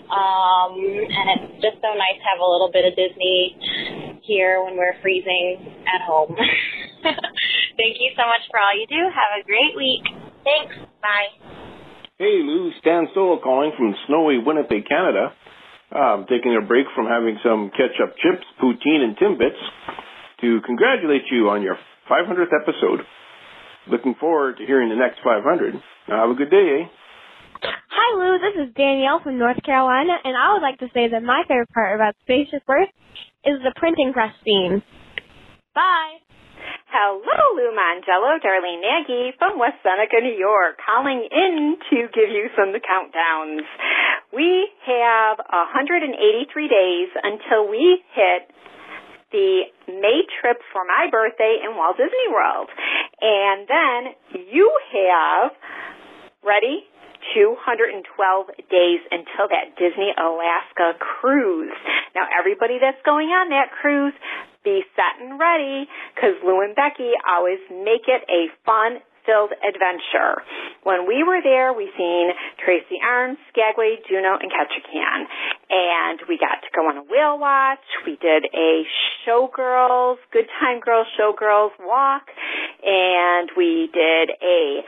And it's just so nice to have a little bit of Disney here when we're freezing at home. Thank you so much for all you do. Have a great week. Thanks. Bye. Hey, Lou. Stan Stoll calling from snowy Winnipeg, Canada. Taking a break from having some ketchup chips, poutine, and Timbits to congratulate you on your 500th episode. Looking forward to hearing the next 500. Have a good day, eh? Hi, Lou. This is Danielle from North Carolina, and I would like to say that my favorite part about Spaceship Earth is the printing press scene. Bye. Hello, Lou Mangello, Darlene Nagy from West Seneca, New York, calling in to give you some of the countdowns. We have 183 days until we hit the May trip for my birthday in Walt Disney World. And then you have, ready? 212 days until that Disney Alaska cruise. Now, everybody that's going on that cruise, be set and ready, because Lou and Becky always make it a fun-filled adventure. When we were there, we seen Tracy Arns, Skagway, Juneau, and Ketchikan. And we got to go on a whale watch. We did a Showgirls, Good Time Girls Showgirls walk. And we did a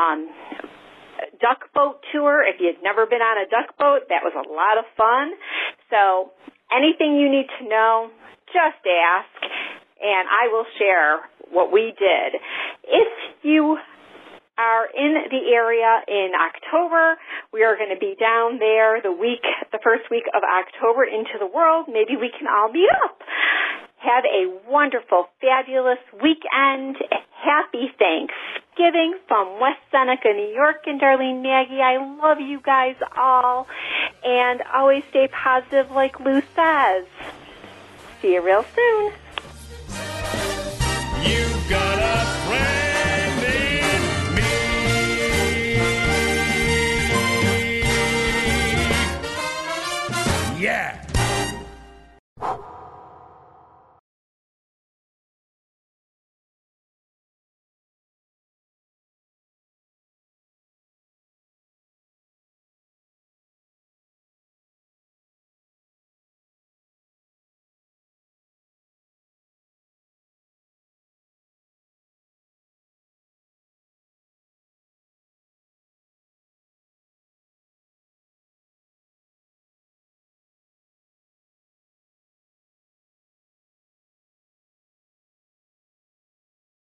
duck boat tour. If you'd never been on a duck boat, that was a lot of fun. So anything you need to know, just ask, and I will share what we did. If you are in the area in October, we are going to be down there the first week of October into the world. Maybe we can all meet up. Have a wonderful, fabulous weekend. Happy Thanksgiving from West Seneca, New York, and Darlene Nagy. I love you guys all. And always stay positive like Lou says. See you real soon. You've got a